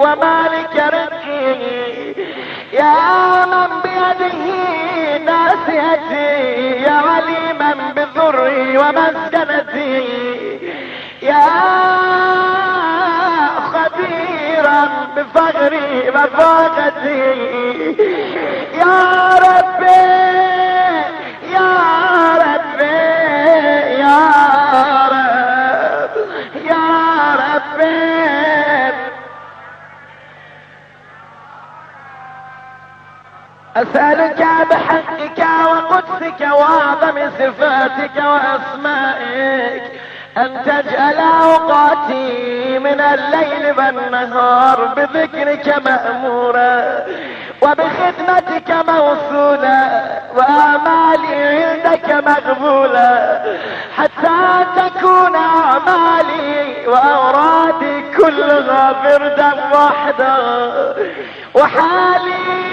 ومالك رزقي، يا من بيده ناصيتي، يا عليما بضري ومسكنتي، يا خبيرا بفقري وفاقتي، يا ربي يا ربي يا رب يا ربي. أسألك بحقك وقدسك وأعظم صفاتك وأسمائك أن تجعل أوقاتي من الليل والنهار بذكرك مأمورا وبخدمتك موصولا وأعمالي عندك مقبولا، حتى تكون أعمالي وأورادي كلها بردا واحدا، وحالي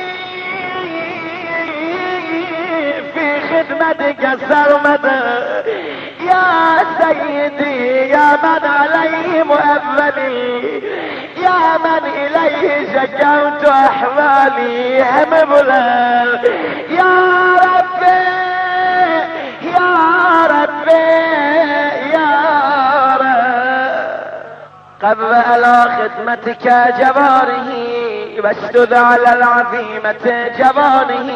في خدمتك سرمدا. يا سيدي يا من عليه مؤملي، يا من إليه شكوت أحوالي همبلا، يا ربي يا ربي يا رب. قبل على خدمتك جباره واشدد على العظيمة جبانه،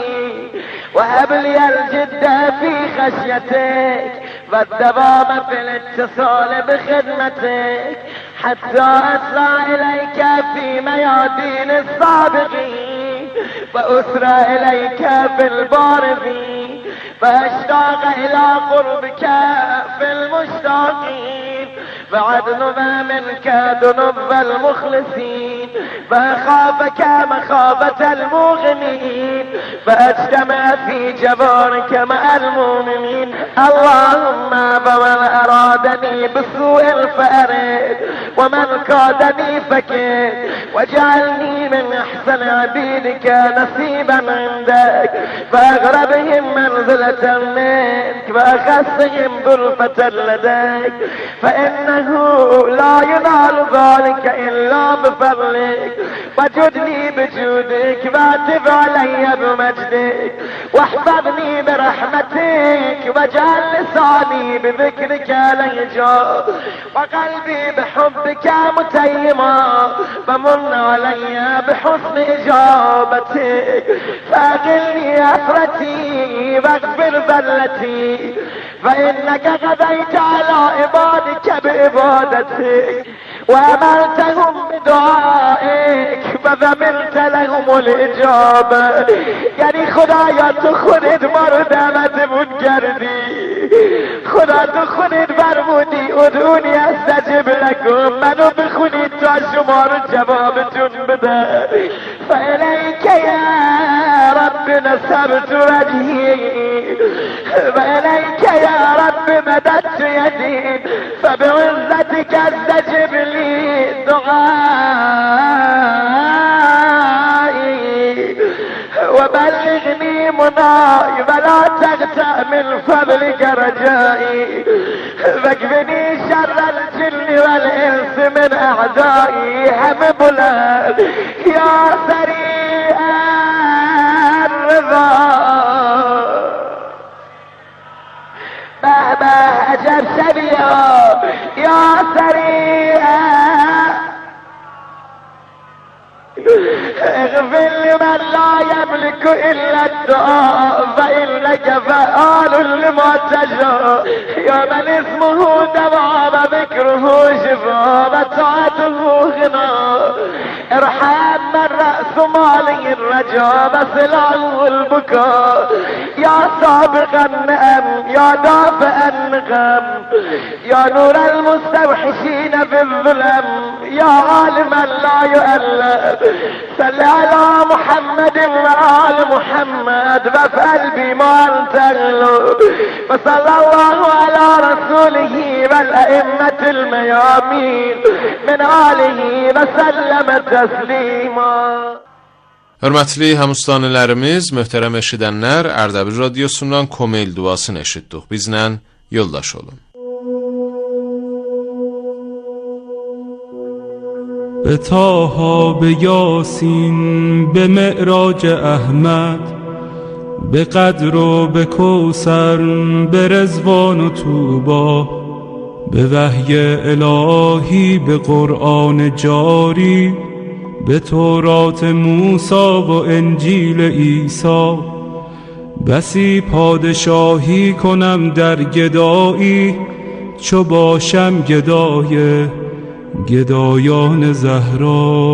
وهب لي الجد في خشيتك والدوام في الاتصال بخدمتك، حتى أسرع إليك في ميادين السابقين وأسرع إليك في البارزين، فأشتاق إلى قربك في المشتاقين، فعدن منك ذنوب المخلصين، فأخافك مخافة المغنين، فأجتمع في جبارك مع المؤمنين. اللهم فمن أرادني بسوء فأرد، ومن كادني فكد، واجعلني من أحسن عبيدك نصيبا عندك، فأغربهم منزلة منك وأخصهم غرفة لديك، فإنه لا ينال ذلك إلا بفضلك، وجدني بجودك واتب علي بمجدك، واحفظني برحمتك، واجعل لساني بذكرك ليجا، وقلبي بحبك متيما، فمن علي بحسن إجابتك، فأقلني أسرتي واغفر ذلتي، فإنك قضيت على عبادك بعبادتك وأمرتهم بدعائك فضمنت لهم الإجابة. یعنی خدایا تو خودت ما رو دعوت بود کردی، خدا تو خودت برمودی ادعونی استجب لکم، منو بخونید تا شما رو جوابتون بده. فإلیک یا رب نصبت وجهی وإلیک یا رب مددت یدی، فبعزتك استجب لي دعائي، وبلغني مناي ولا تغتأ من فضلك رجائي، واكفني شر الجن والإنس من أعدائي. هم بلاد يا سريع الرضا، مهما أجب سبيا يا سريع، اغفر لمن لا يملك إلا الدعاء، فإنك فعال لما تشاء، يا من اسمه دواء وذكره شفاء وطاعته غنى، ارحم من رأس ماله الرجاء وسلعه البكاء، يا سابق النعم يا دافع النقم، يا نور المستوحشين في الظلم، يا عالما لا يؤلف، صل على محمد وآل محمد وافعل بما أنت أهله، وصلى الله على رسوله والأئمة الميامين من آله وسلم تسليما. Hörmətli həmüstanələrimiz, möhtərəm eşidənlər, Ərdəbil radiosundan Komel duasını eşitdik. Bizlə yoldaş olun. به طه، به یاسین، به معراج احمد، به قدر و به کوثر، به رضوان و طوبی، به وحی الهی، به قرآن جاری، به تورات موسی و انجیل عیسی. بسی پادشاهی کنم در گدایی، چو باشم گدای گدایان زهرا.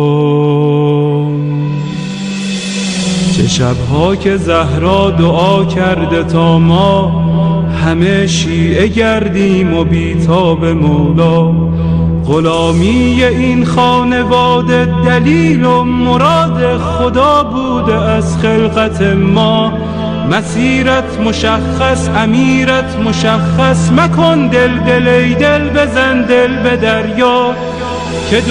چه شبها که زهرا دعا کرده تا ما همه شیعه گردیم و بیتاب مولا. غلامی این خانواده دلیل و مراد خدا بوده از خلقت ما. مسیرت مشخص، امیرت مشخص، مکن دل دل ای دل، بزن دل به دریا. که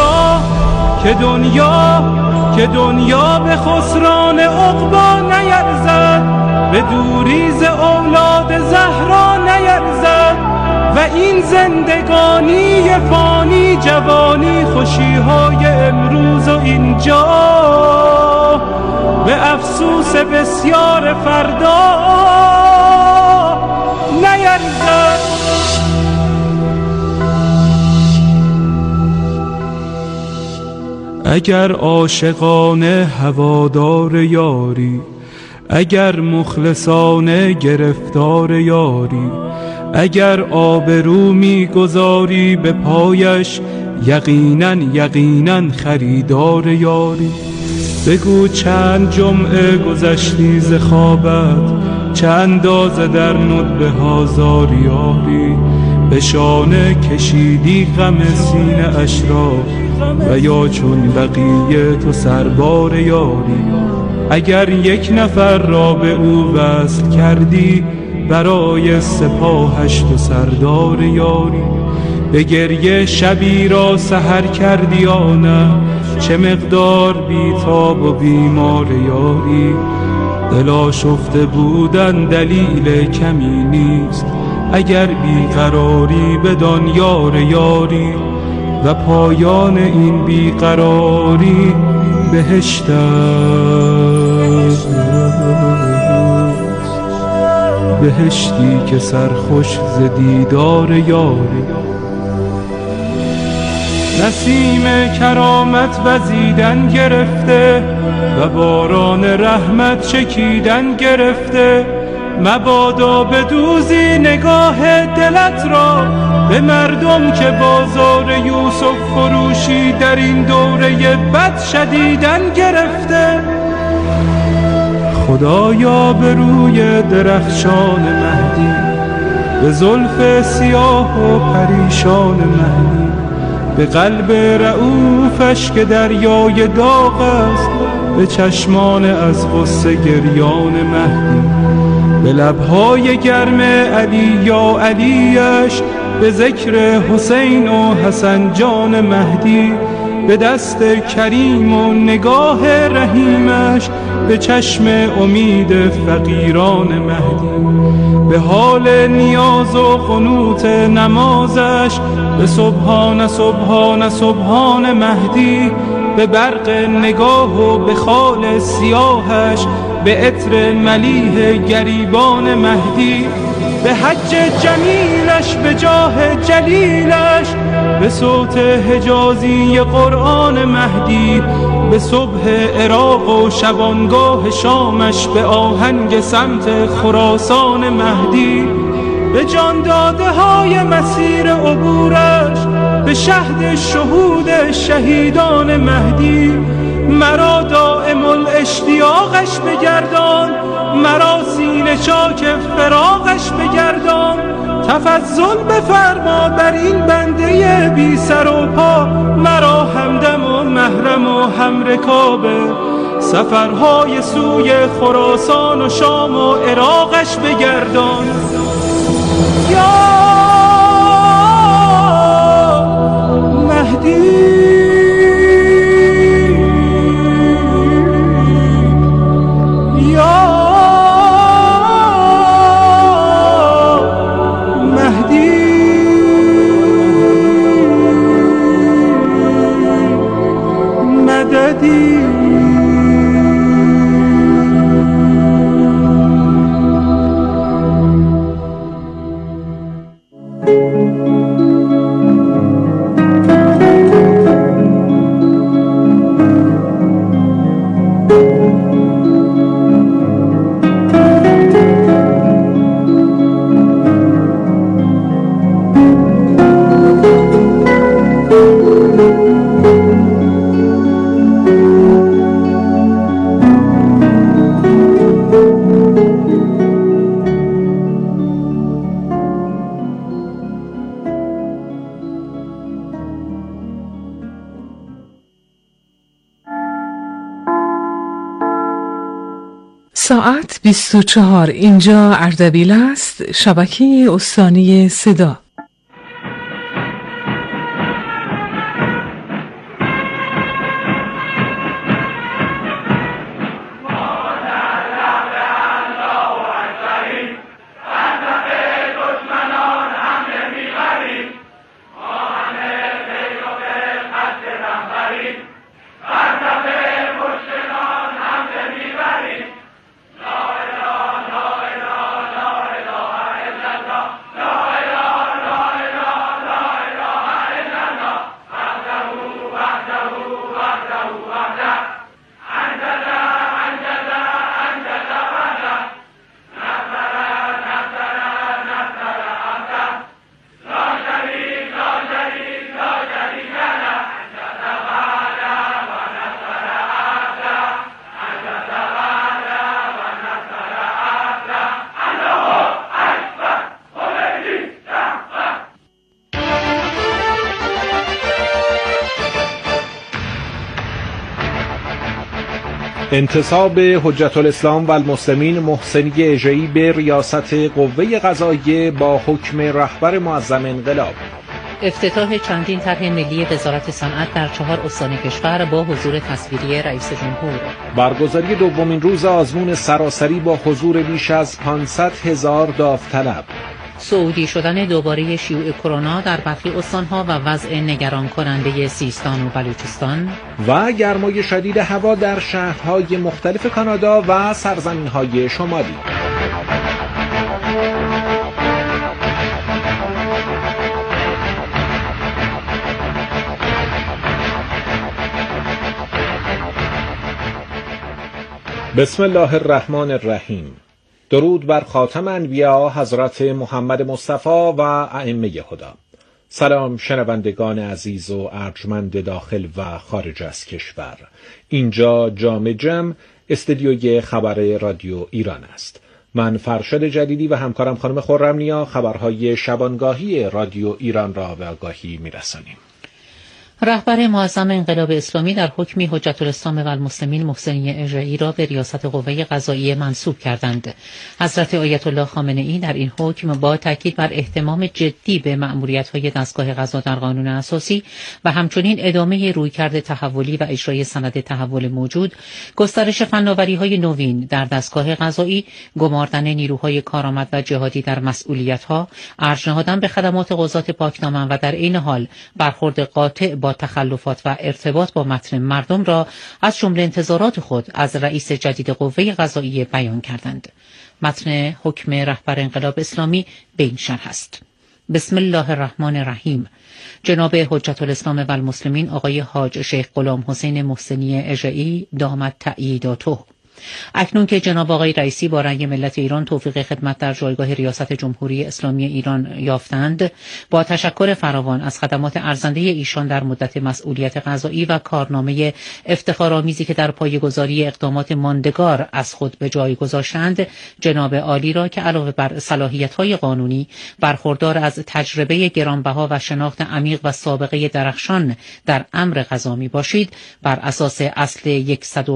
دنیا به خسران عقبی نیرزد، به دوری ز اولاد زهرا نیرزد. و این زندگانی فانی، جوانی، خوشیهای امروز و اینجا، به افسوس بسیار فردا نیرزد. اگر عاشقانه هوادار یاری، اگر مخلصانه گرفتار یاری، اگر آبرو می‌گذاری به پایش، یقیناً خریدار یاری. بگو چند جمعه گذشتی ز خوابت، چه اندازه در ندبه ها زاریاری. به شانه کشیدی غم سینه اش را، و یا چون بقیه تو سربار یاری. اگر یک نفر را به او وصل کردی، برای سپاهش تو سردار یاری. به گریه شبی را سحر کردی یا نه، چه مقدار بیتاب و بیمار یاری. دل آشفته بودن دلیل کمی نیست، اگر بیقراری بدان یار یاری. و پایان این بیقراری بهشت است، بهشتی که سرخوش ز دیدار یاری. نسیم کرامت وزیدن گرفته، و باران رحمت چکیدن گرفته. مبادا بدوزی نگاه دلت را به مردم که بازار یوسف فروشی در این دوره بد شدیدن گرفته. خدایا به روی درخشان مهدی، به زلف سیاه و پریشان مهدی، به قلب رعوفش که دریای داغ است، به چشمان از غصه گریان مهدی، به لبهای گرم علی یا علیش، به ذکر حسین و حسن جان مهدی، به دست کریم و نگاه رحیمش، به چشم امید فقیران مهدی، به حال نیاز و قنوت نمازش، به سبحان سبحان سبحان مهدی، به برق نگاه و به خال سیاهش، به عطر ملیح گریبان مهدی، به حج جمیلش، به جاه جلیلش، به صوت حجازی قرآن مهدی، به صبح عراق و شبانگاه شامش، به آهنگ سمت خراسان مهدی، به جان داده های مسیر عبورش، به شهد شهود شهیدان مهدی. مرا دائم الاشتیاقش بگردان، مرا سینه چاک فراقش بگردان. تفضل بفرما بر این بنده بی سر و پا، مرا همدم و محرم و همرکاب سفرهای سوی خراسان و شام و عراقش بگردان. یا مهدی آمدی. ساعت 24. اینجا اردبیل است، شبکه استانی صدا. انتصاب حجت الاسلام و المسلمین محسنی اژه‌ای به ریاست قوه قضاییه با حکم رهبر معظم انقلاب. افتتاح چندین طرح ملی وزارت صنعت در 4 استان کشور با حضور تصویری رئیس جمهور. برگزاری دومین روز آزمون سراسری با حضور بیش از 500,000 داوطلب. صعودی شدن دوباره شیوع کرونا در برخی استانها و وضع نگران کننده سیستان و بلوچستان و گرمای شدید هوا در شهرهای مختلف کانادا و سرزمین‌های شمالی. بسم الله الرحمن الرحیم. درود بر خاتم انبیا حضرت محمد مصطفی و ائمه هدی. سلام شنوندگان عزیز و ارجمند داخل و خارج از کشور. اینجا جام جم استدیوی خبر رادیو ایران است. من فرشاد جدیدی و همکارم خانم خرم‌نیا خبرهای شبانگاهی رادیو ایران را به آگاهی می‌رسانیم. رهبر معظم انقلاب اسلامی در حکم حجت الاسلام و المسلمین محسنی اژه‌ای را به ریاست قوه قضاییه منصوب کردند. حضرت آیت الله خامنه‌ای در این حکم با تاکید بر اهتمام جدی به مأموریت‌های دستگاه قضا در قانون اساسی و همچنین ادامه رویکرد تحولی و اجرای سند تحول موجود، گسترش فناوری‌های نوین در دستگاه قضایی، گماردن نیروهای کارآمد و جهادی در مسئولیت‌ها، ارج نهادن به خدمات قضات پاکدامن و در این حال برخورد قاطع با تخلفات و ارتباط با متن مردم را از جمله انتظارات خود از رئیس جدید قوه قضاییه بیان کردند. متن حکم رهبر انقلاب اسلامی به این شرح است: بسم الله الرحمن الرحیم. جناب حجت الاسلام و المسلمین آقای حاج شیخ غلام حسین محسنی اژه‌ای دامت تأییداته، اکنون که جناب آقای رئیسی با رأی ملت ایران توفیق خدمت در جایگاه ریاست جمهوری اسلامی ایران یافتند، با تشکر فراوان از خدمات ارزنده ایشان در مدت مسئولیت قضایی و کارنامه افتخارآمیزی که در پایه‌گذاری اقدامات ماندگار از خود به جای گذاشتند، جناب عالی را که علاوه بر صلاحیت‌های قانونی برخوردار از تجربه گرانبها و شناخت عمیق و سابقه درخشان در امر قضا میباشید، بر اساس اصل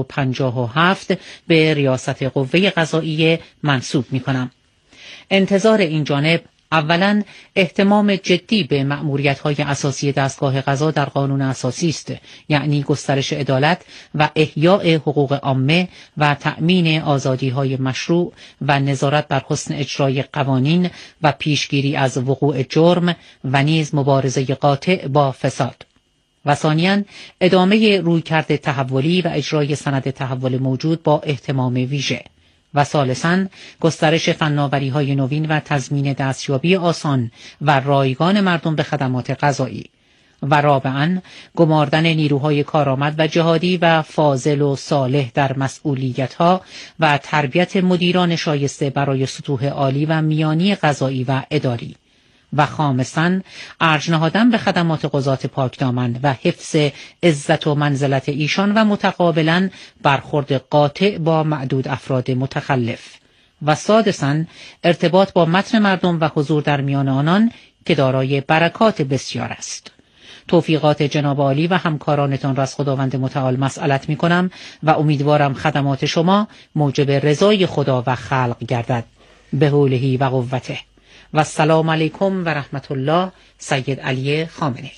157 به ریاست قوه قضاییه منصوب می‌کنم. انتظار این جانب اولا اهتمام جدی به مأموریت‌های اساسی دستگاه قضا در قانون اساسی است، یعنی گسترش عدالت و احیاء حقوق عامه و تأمین آزادی‌های مشروع و نظارت بر حسن اجرای قوانین و پیشگیری از وقوع جرم و نیز مبارزه قاطع با فساد. و ثانیاً ادامه رویکرد تحولی و اجرای سند تحول موجود با اهتمام ویژه و ثالثاً گسترش فناوری‌های نوین و تضمین دستیابی آسان و رایگان مردم به خدمات غذایی و رابعاً گماردن نیروهای کارآمد و جهادی و فاضل و صالح در مسئولیت‌ها و تربیت مدیران شایسته برای سطوح عالی و میانی قضایی و اداری و خامساً ارج نهادن به خدمات قضات پاکدامن و حفظ عزت و منزلت ایشان و متقابلاً برخورد قاطع با معدود افراد متخلف و سادساً ارتباط با متن مردم و حضور در میان آنان که دارای برکات بسیار است. توفیقات جناب عالی و همکارانتان را از خداوند متعال مسئلت می کنم و امیدوارم خدمات شما موجب رضای خدا و خلق گردد به حوله و قوته. و السلام علیکم و رحمت الله. سید علی خامنه‌ای.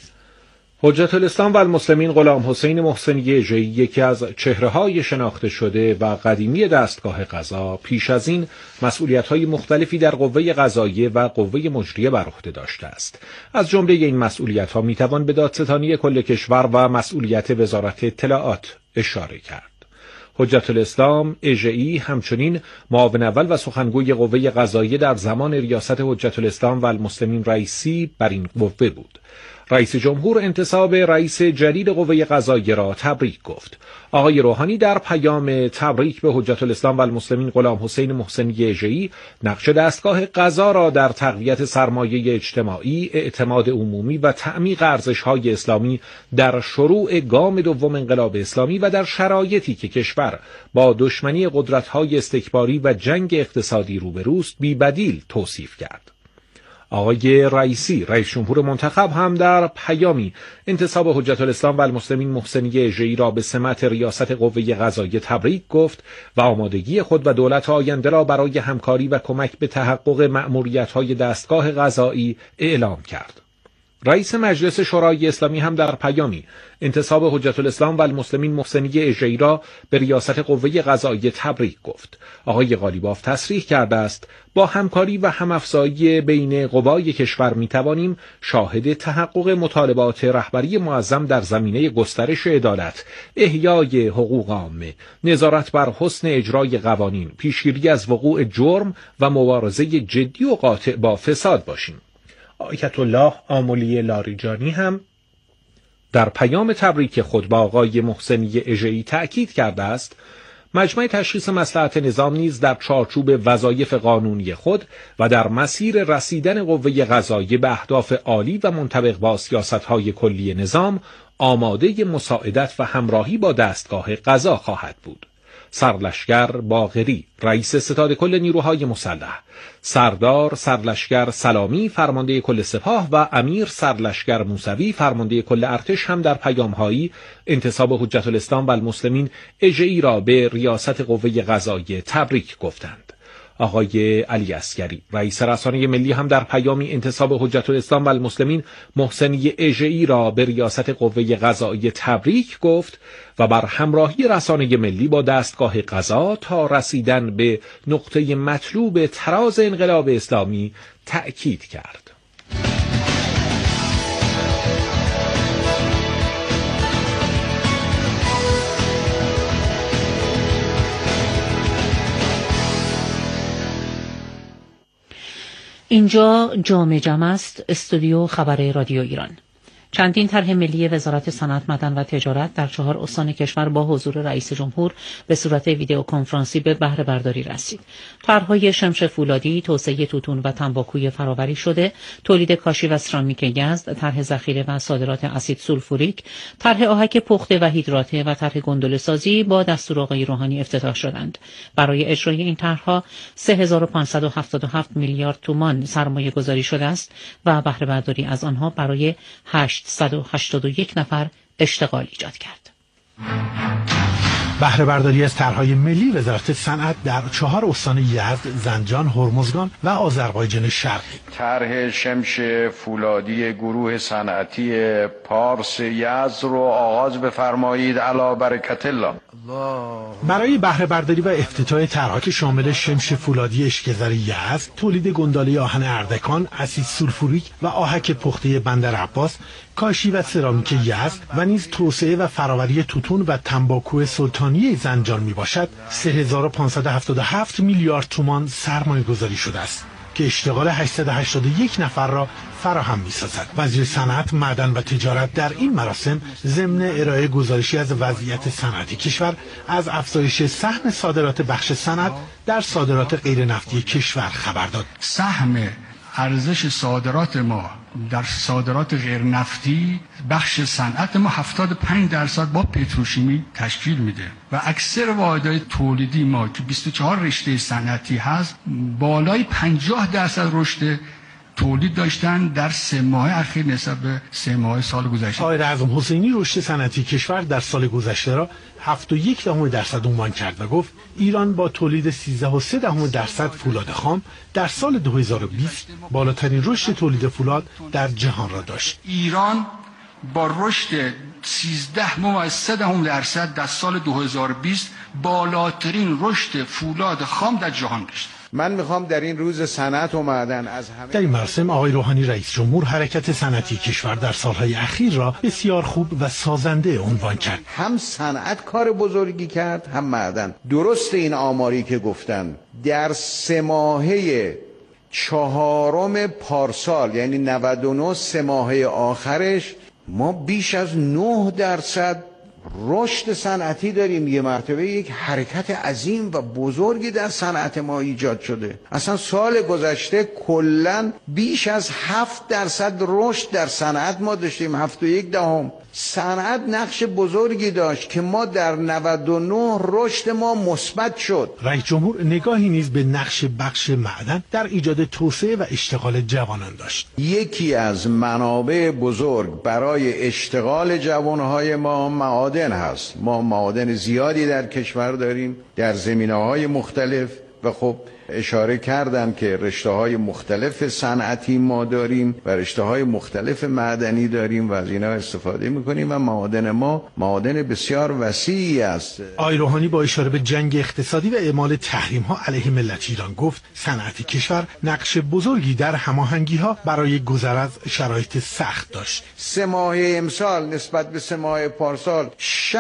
حجت الاسلام و المسلمین غلام حسین محسنی اژه‌ای یکی از چهره‌های شناخته شده و قدیمی دستگاه قضا پیش از این مسئولیت‌های مختلفی در قوه قضاییه و قوه مجریه بر عهده داشته است. از جمله این مسئولیت‌ها می‌توان به دادستانی کل کشور و مسئولیت وزارت اطلاعات اشاره کرد. حجت الاسلام اژه‌ای همچنین معاون اول و سخنگوی قوه قضاییه در زمان ریاست حجت الاسلام و المسلمین رئیسی بر این قوه بود. رئیس جمهور انتصاب رئیس جدید قوه قضاییه را تبریک گفت. آقای روحانی در پیام تبریک به حجت الاسلام و المسلمین غلام حسین محسنی اژه‌ای نقش دستگاه قضا را در تقویت سرمایه اجتماعی، اعتماد عمومی و تعمیق ارزش‌های اسلامی در شروع گام دوم انقلاب اسلامی و در شرایطی که کشور با دشمنی قدرت‌های استکباری و جنگ اقتصادی روبروست بی‌بدیل توصیف کرد. آقای رئیسی رئیس جمهور منتخب هم در پیامی انتصاب حجت الاسلام و المسلمین محسنی اژه‌ای را به سمت ریاست قوه قضاییه تبریک گفت و آمادگی خود و دولت آینده را برای همکاری و کمک به تحقق مأموریت‌های دستگاه قضایی اعلام کرد. رئیس مجلس شورای اسلامی هم در پیامی انتصاب حجت الاسلام و المسلمین محسنی اژه‌ای را به ریاست قوه قضاییه تبریک گفت. آقای قالیباف تصریح کرده است با همکاری و همافزایی بین قوای کشور میتوانیم شاهد تحقق مطالبات رهبری معظم در زمینه گسترش عدالت، احیای حقوق عامه، نظارت بر حسن اجرای قوانین، پیشگیری از وقوع جرم و مبارزه جدی و قاطع با فساد باشیم. آیت الله آملی لاریجانی هم در پیام تبریک خود با آقای محسنی اژه‌ای تأکید کرده است مجمع تشخیص مصلحت نظام نیز در چارچوب وظایف قانونی خود و در مسیر رسیدن قوه قضاییه به اهداف عالی و منطبق با سیاست‌های کلی نظام آماده مساعدت و همراهی با دستگاه قضا خواهد بود. سرلشکر باقری رئیس ستاد کل نیروهای مسلح، سردار سرلشکر سلامی فرمانده کل سپاه و امیر سرلشکر موسوی فرمانده کل ارتش هم در پیام‌هایی انتصاب حجت الاسلام و المسلمین اژه‌ای را به ریاست قوه قضاییه تبریک گفتند. آقای علی عسگری رئیس رسانه ملی هم در پیامی انتصاب حجت الاسلام و المسلمین محسنی اژه‌ای را به ریاست قوه قضاییه تبریک گفت و بر همراهی رسانه ملی با دستگاه قضا تا رسیدن به نقطه مطلوب تراز انقلاب اسلامی تأکید کرد. اینجا جام جم است، استودیو خبر رادیو ایران. چندین طرح ملی وزارت صنعت، معدن و تجارت در 4 استان کشور با حضور رئیس جمهور به صورت ویدیو کنفرانسی به بهره برداری رسید. طرح‌های شمش فولادی، توسعه توتون و تنباکوی فراوری شده، تولید کاشی و سرامیک گز، طرح ذخیره و صادرات اسید سولفوریک، طرح آهک پخته و هیدراته و طرح گندله سازی با دستور آقای روحانی افتتاح شدند. برای اجرای این طرح‌ها 3577 میلیارد تومان سرمایه گذاری شده است و بهره برداری از آنها برای 881 نفر اشتغال ایجاد کرد. بهره برداری از طرحهای ملی وزارت صنعت در 4 استان یزد، زنجان، هرمزگان و آذربایجان شرقی. طرح شمش فولادی گروه صنعتی پارس یزد رو آغاز بفرمایید علی برکت الله. برای بهره برداری و افتتاح طرحها که شامل شمش فولادی اشکزر یزد، تولید گنداله آهن اردکان، اسید سولفوریک و آهک پخته بندر عباس، کاشی و سرامیک یزد و نیز توسعه و فراوری توتون و تنباکو سلطانی زنجان می باشد، 3577 میلیارد تومان سرمایه گذاری شده است که اشتغال 881 نفر را فراهم می سازد. وزیر صنعت، معدن و تجارت در این مراسم ضمن ارائه گزارشی از وضعیت صنعتی کشور از افزایش سهم صادرات بخش صنعت در صادرات غیر نفتی کشور خبر داد. سهم ارزش صادرات ما در صادرات غیر نفتی بخش صنعت ما 75% با پتروشیمی تشکیل میده و اکثر واحدهای تولیدی ما که 24 رشته صنعتی هست بالای 50% رشد تولید داشتن در 3 ماه اخیر نسبت به 3 ماه سال گذشته. آقای اعظم حسینی رشد صنعتی کشور در سال گذشته را 7.1% عنوان کرد و گفت ایران با تولید 13.3% فولاد خام در سال 2020 بالاترین رشد تولید فولاد در جهان را داشت. ایران با رشد 13.3% در سال 2020 بالاترین رشد فولاد خام در جهان داشت. من میخوام در این روز صنعت و معدن از همه در این مراسم آقای روحانی رئیس جمهور حرکت صنعتی کشور در سالهای اخیر را بسیار خوب و سازنده عنوان کرد. هم صنعت کار بزرگی کرد هم معدن. درست این آماری که گفتن در 3 ماهه 4 پارسال یعنی 99 3 ماهه آخرش ما بیش از 9% رشد صنعتی داریم. یه مرتبه یک حرکت عظیم و بزرگی در صنعت ما ایجاد شده. اصلا سال گذشته کلاً بیش از 7% رشد در صنعت ما داشتیم، 7.1. صنعت نقش بزرگی داشت که ما در 99 رشد ما مثبت شد. رئیس جمهور نگاهی نیز به نقش بخش معدن در ایجاد توسعه و اشتغال جوانان داشت. یکی از منابع بزرگ برای اشتغال جوانهای ما معادن هست. ما معادن زیادی در کشور داریم در زمینه‌های مختلف و خب اشاره کردم که رشته‌های مختلف صنعتی ما داریم و رشته‌های مختلف معدنی داریم و از اینا استفاده می‌کنیم و معادن ما معادن بسیار وسیعی است. آقای روحانی با اشاره به جنگ اقتصادی و اعمال تحریم‌ها علیه ملت ایران گفت صنعت کشور نقش بزرگی در هماهنگی‌ها برای گذر از شرایط سخت داشت. 3 ماهه امسال نسبت به 3 ماه پارسال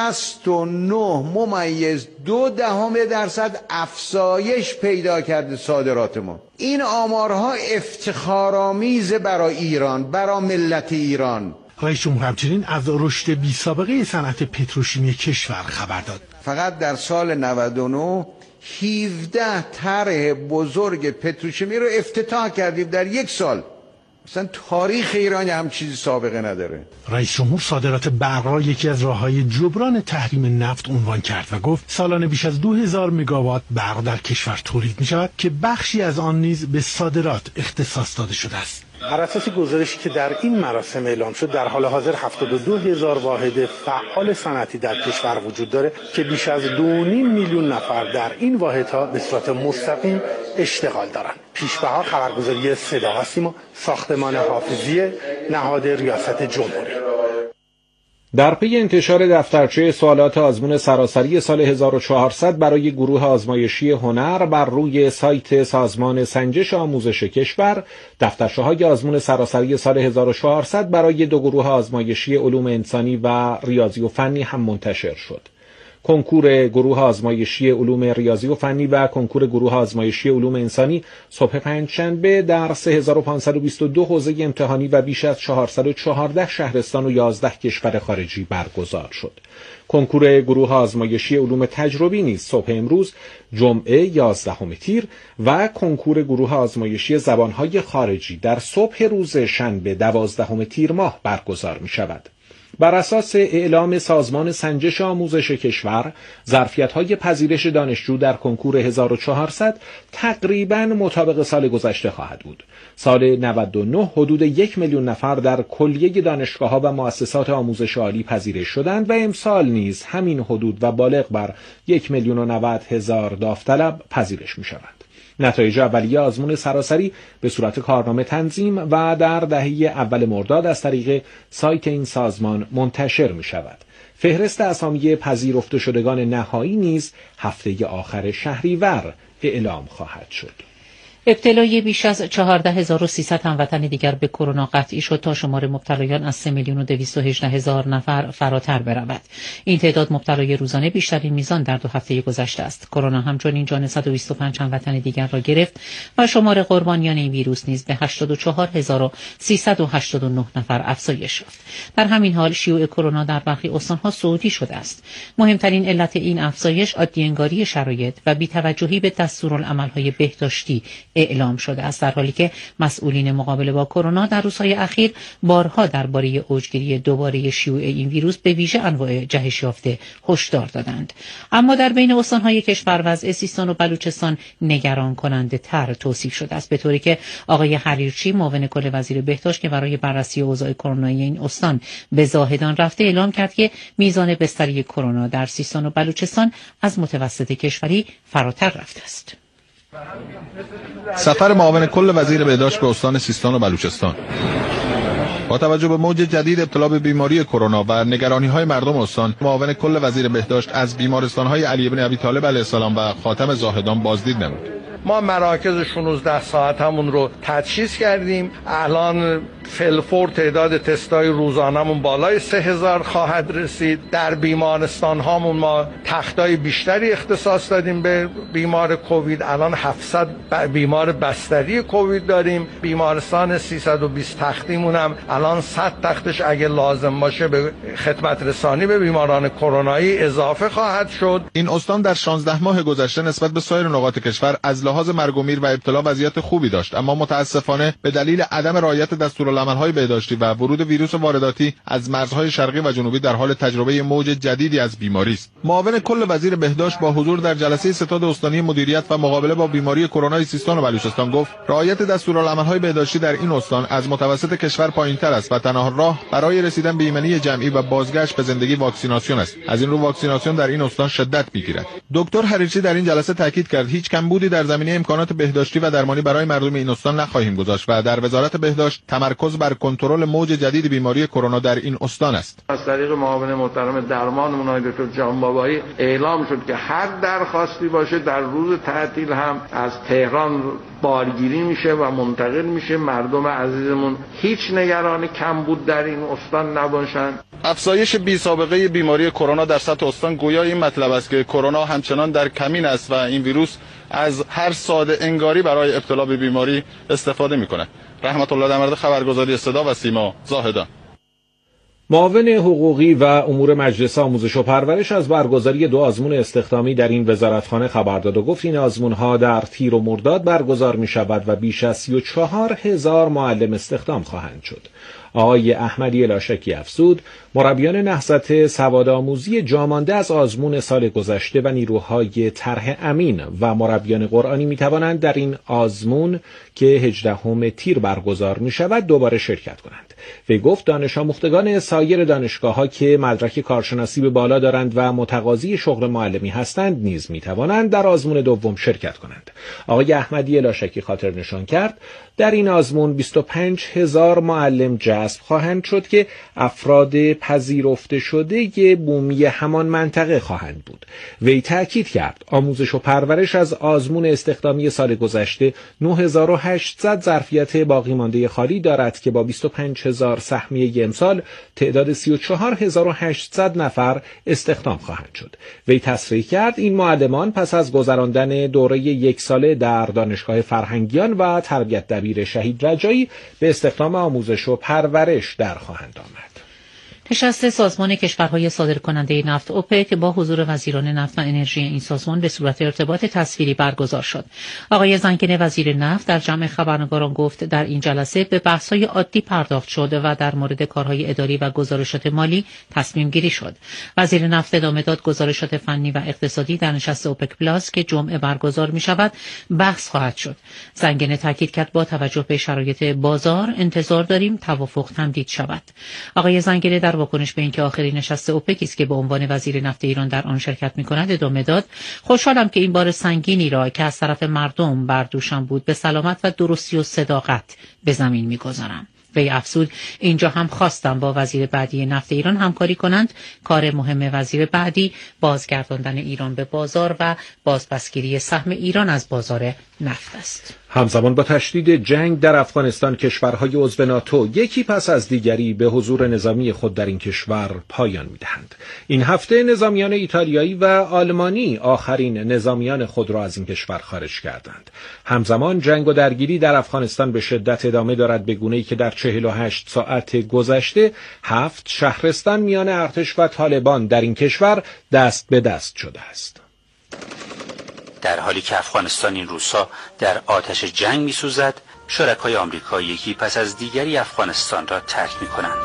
69.2% افزایش پیدا کرد صادرات ما. این آمارها افتخارآمیز برای ایران، برای ملت ایران. رئیس جمهور همچنین از رشد بی سابقه صنعت پتروشیمی کشور خبر داد. فقط در سال 99 17 طرح بزرگ پتروشیمی رو افتتاح کردیم در 1 سال. مثلا تاریخ ایران هم چیزی سابقه نداره. رئیس جمهور صادرات برق را یکی از راه‌های جبران تحریم نفت عنوان کرد و گفت سالانه بیش از 2000 مگاوات برق در کشور تولید می‌شود که بخشی از آن نیز به صادرات اختصاص داده شده است. بر اساس گزارشی که در این مراسم اعلام شد در حال حاضر 72000 واحد فعال صنعتی در کشور وجود داره که بیش از 2.5 میلیون نفر در این واحدها به صورت مستقیم اشتغال دارند. پیش‌بهار خبرگزاری صدا و سیما، ساختمان حافظیه، نهاد ریاست جمهوری. در پی انتشار دفترچه سوالات آزمون سراسری سال 1400 برای گروه آزمایشی هنر بر روی سایت سازمان سنجش آموزش کشور، دفترچه‌های آزمون سراسری سال 1400 برای 2 گروه آزمایشی علوم انسانی و ریاضی و فنی هم منتشر شد. کنکور گروه آزمایشی علوم ریاضی و فنی و کنکور گروه آزمایشی علوم انسانی صبح پنجشنبه در 3522 حوزه امتحانی و بیش از 414 شهرستان و 11 کشور خارجی برگزار شد. کنکور گروه آزمایشی علوم تجربی نیز صبح امروز جمعه 11 تیر و کنکور گروه آزمایشی زبانهای خارجی در صبح روز شنبه 12 تیر ماه برگزار می شود. بر اساس اعلام سازمان سنجش آموزش کشور، ظرفیت‌های پذیرش دانشجو در کنکور 1400 تقریباً مطابق سال گذشته خواهد بود. سال 99 حدود 1 میلیون نفر در کلیه دانشگاه‌ها و مؤسسات آموزش عالی پذیرش شدند و امسال نیز همین حدود و بالغ بر 1,090,000 داوطلب پذیرش می‌شوند. نتایج اولیه آزمون سراسری به صورت کارنامه تنظیم و در دهه اول مرداد از طریق سایت این سازمان منتشر می شود. فهرست اسامی پذیرفته شدگان نهایی نیز هفته آخر شهریور اعلام خواهد شد. ابتلای بیش از 14,300 هموطن دیگر به کرونا قطعی شد تا شمار مبتلایان از 3,218,000 نفر فراتر برود. این تعداد مبتلای روزانه بیشترین میزان در 2 هفته گذشته است. کرونا همچنین جان 125 هموطن دیگر را گرفت و شمار قربانیان این ویروس نیز به 84,389 نفر افزایش یافت. در همین حال شیوع کرونا در برخی استان‌ها صعودی شده است. مهمترین علت این افزایش عادی‌انگاری شرایط و بی‌توجهی به دستورالعمل‌های بهداشتی اعلام شده است، در حالی که مسئولین مقابله با کرونا در روزهای اخیر بارها درباره اوجگیری دوباره شیوع این ویروس به ویژه انواع جهش یافته هشدار دادند. اما در بین استان‌های کشور وضع سیستان و بلوچستان نگران کننده تر توصیف شده است، به طوری که آقای حریرچی معاون کل وزیر بهداشت که برای بررسی اوضاع کرونایی این استان به زاهدان رفته اعلام کرد که میزان بستری کرونا در سیستان و بلوچستان از متوسط کشوری فراتر رفته است. سفر معاون کل وزیر بهداشت به استان سیستان و بلوچستان. با توجه به موج جدید ابتلا به بیماری کرونا و نگرانی‌های مردم استان، معاون کل وزیر بهداشت از بیمارستان‌های علی بن ابی طالب علیه السلام و خاتم زاهدان بازدید نمود. ما مراکز 16 ساعتمون رو تجهیز کردیم. الان فلفور تعداد تستای روزانمون بالای 3,000 خواهد رسید. در بیمارستان هامون ما تختای بیشتری اختصاص دادیم به بیمار کووید. الان 700 بیمار بستری کووید داریم. بیمارستان 320 تختیمون هم الان 100 تختش اگه لازم باشه به خدمت رسانی به بیماران کرونایی اضافه خواهد شد. این استان در 16 ماه گذشته نسبت به سایر نقاط کشور از لحاظ مرگ و میر و ابتلا وضعیت خوبی داشت، اما متاسفانه به دلیل عدم رعایت دستورالعمل‌های بهداشتی و ورود ویروس وارداتی از مرزهای شرقی و جنوبی در حال تجربه موج جدیدی از بیماری است. معاون کل وزیر بهداشت با حضور در جلسه ستاد استانی مدیریت و مقابله با بیماری کرونا سیستان و بلوچستان گفت رعایت دستورالعمل‌های بهداشتی در این استان از متوسط کشور پایین‌تر است و تنها راه برای رسیدن به ایمنی جمعی و بازگشت به زندگی واکسیناسیون است. از این رو واکسیناسیون در این استان شدت می‌گیرد. دکتر حریرچی در این جلسه تاکید کرد هیچ کمبودی در زمینه امکانات بهداشتی و درمانی برای مردم این استان نخواهیم گذاشت و در وزارت بهداشت تمرکز بر کنترل موج جدید بیماری کرونا در این استان است. از طریق معاون محترم درمانمون آقای دکتر جانبابایی اعلام شد که هر درخواستی باشه در روز تعطیل هم از تهران بارگیری میشه و منتقل میشه. مردم عزیزمون هیچ نگران کمبود در این استان نباشن. افزایش بی سابقه بیماری کرونا در سطح استان گویا این مطلب است که کرونا همچنان در کمین است و این ویروس از هر ساده انگاری برای ابتلا به بیماری استفاده میکنه. رحمت الله در مورد خبرگزاری صدا و سیما، زاهدان. معاون حقوقی و امور مجلس آموزش و پرورش از برگزاری 2 آزمون استخدامی در این وزارتخانه خبر داد و گفت این آزمون‌ها در تیر و مرداد برگزار می‌شود و بیش از 34,000 معلم استخدام خواهند شد. آقای احمدی لاشکی افزود مربیان نهضت سوادآموزی جامانده از آزمون سال گذشته و نیروهای طرح امین و مربیان قرآنی می‌توانند در این آزمون که 18 تیر برگزار می‌شود دوباره شرکت کنند. وی گفت دانش آموختگان سایر دانشگاه‌ها که مدرک کارشناسی به بالا دارند و متقاضی شغل معلمی هستند نیز می‌توانند در آزمون دوم شرکت کنند. آقای احمدی لاشکی خاطر نشان کرد در این آزمون 25,000 معلم جذب خواهند شد که افراد پذیرفته شده بومی همان منطقه خواهند بود. وی تأکید کرد آموزش و پرورش از آزمون استخدامی سال گذشته 9,800 ظرفیت باقی مانده خالی دارد که با 25,000 سهمیه امسال تعداد 34,800 نفر استخدام خواهند شد. وی تصریح کرد این معلمان پس از گذراندن دوره 1 ساله در دانشگاه فرهنگیان و تربیت دبیر شهید رجایی به استخدام آموزش و پرورش در خواهند آمد. نشست سازمان کشورهای صادرکننده نفت اوپک با حضور وزیران نفت و انرژی این سازمان به صورت ارتباط تصویری برگزار شد. آقای زنگنه وزیر نفت در جمع خبرنگاران گفت در این جلسه به بحث‌های عادی پرداخت شد و در مورد کارهای اداری و گزارشات مالی تصمیم گیری شد. وزیر نفت ادامه داد گزارشات فنی و اقتصادی در نشست اوپک پلاس که جمعه برگزار می شود بحث خواهد شد. زنگنه تاکید کرد با توجه به شرایط بازار انتظار داریم توافق تمدید شود. آقای زنگنه در واکنش به اینکه آخرین نشست اوپک است که به عنوان وزیر نفت ایران در آن شرکت می‌کند ادامه داد: خوشحالم که این بار سنگینی را که از طرف مردم بر دوشم بود به سلامت و درستی و صداقت به زمین می‌گذارم. وی افزود: اینجا هم خواستم با وزیر بعدی نفت ایران همکاری کنند. کار مهم وزیر بعدی بازگرداندن ایران به بازار و بازپسگیری سهم ایران از بازار نفت است. همزمان با تشدید جنگ در افغانستان، کشورهای عضو ناتو یکی پس از دیگری به حضور نظامی خود در این کشور پایان می‌دهند. این هفته نظامیان ایتالیایی و آلمانی آخرین نظامیان خود را از این کشور خارج کردند. همزمان جنگ و درگیری در افغانستان به شدت ادامه دارد، به گونه‌ای که در 48 ساعت گذشته 7 شهرستان میان ارتش و طالبان در این کشور دست به دست شده است. در حالی که افغانستان این روزها در آتش جنگ می‌سوزد، شرکای آمریکا یکی پس از دیگری افغانستان را ترک می‌کنند.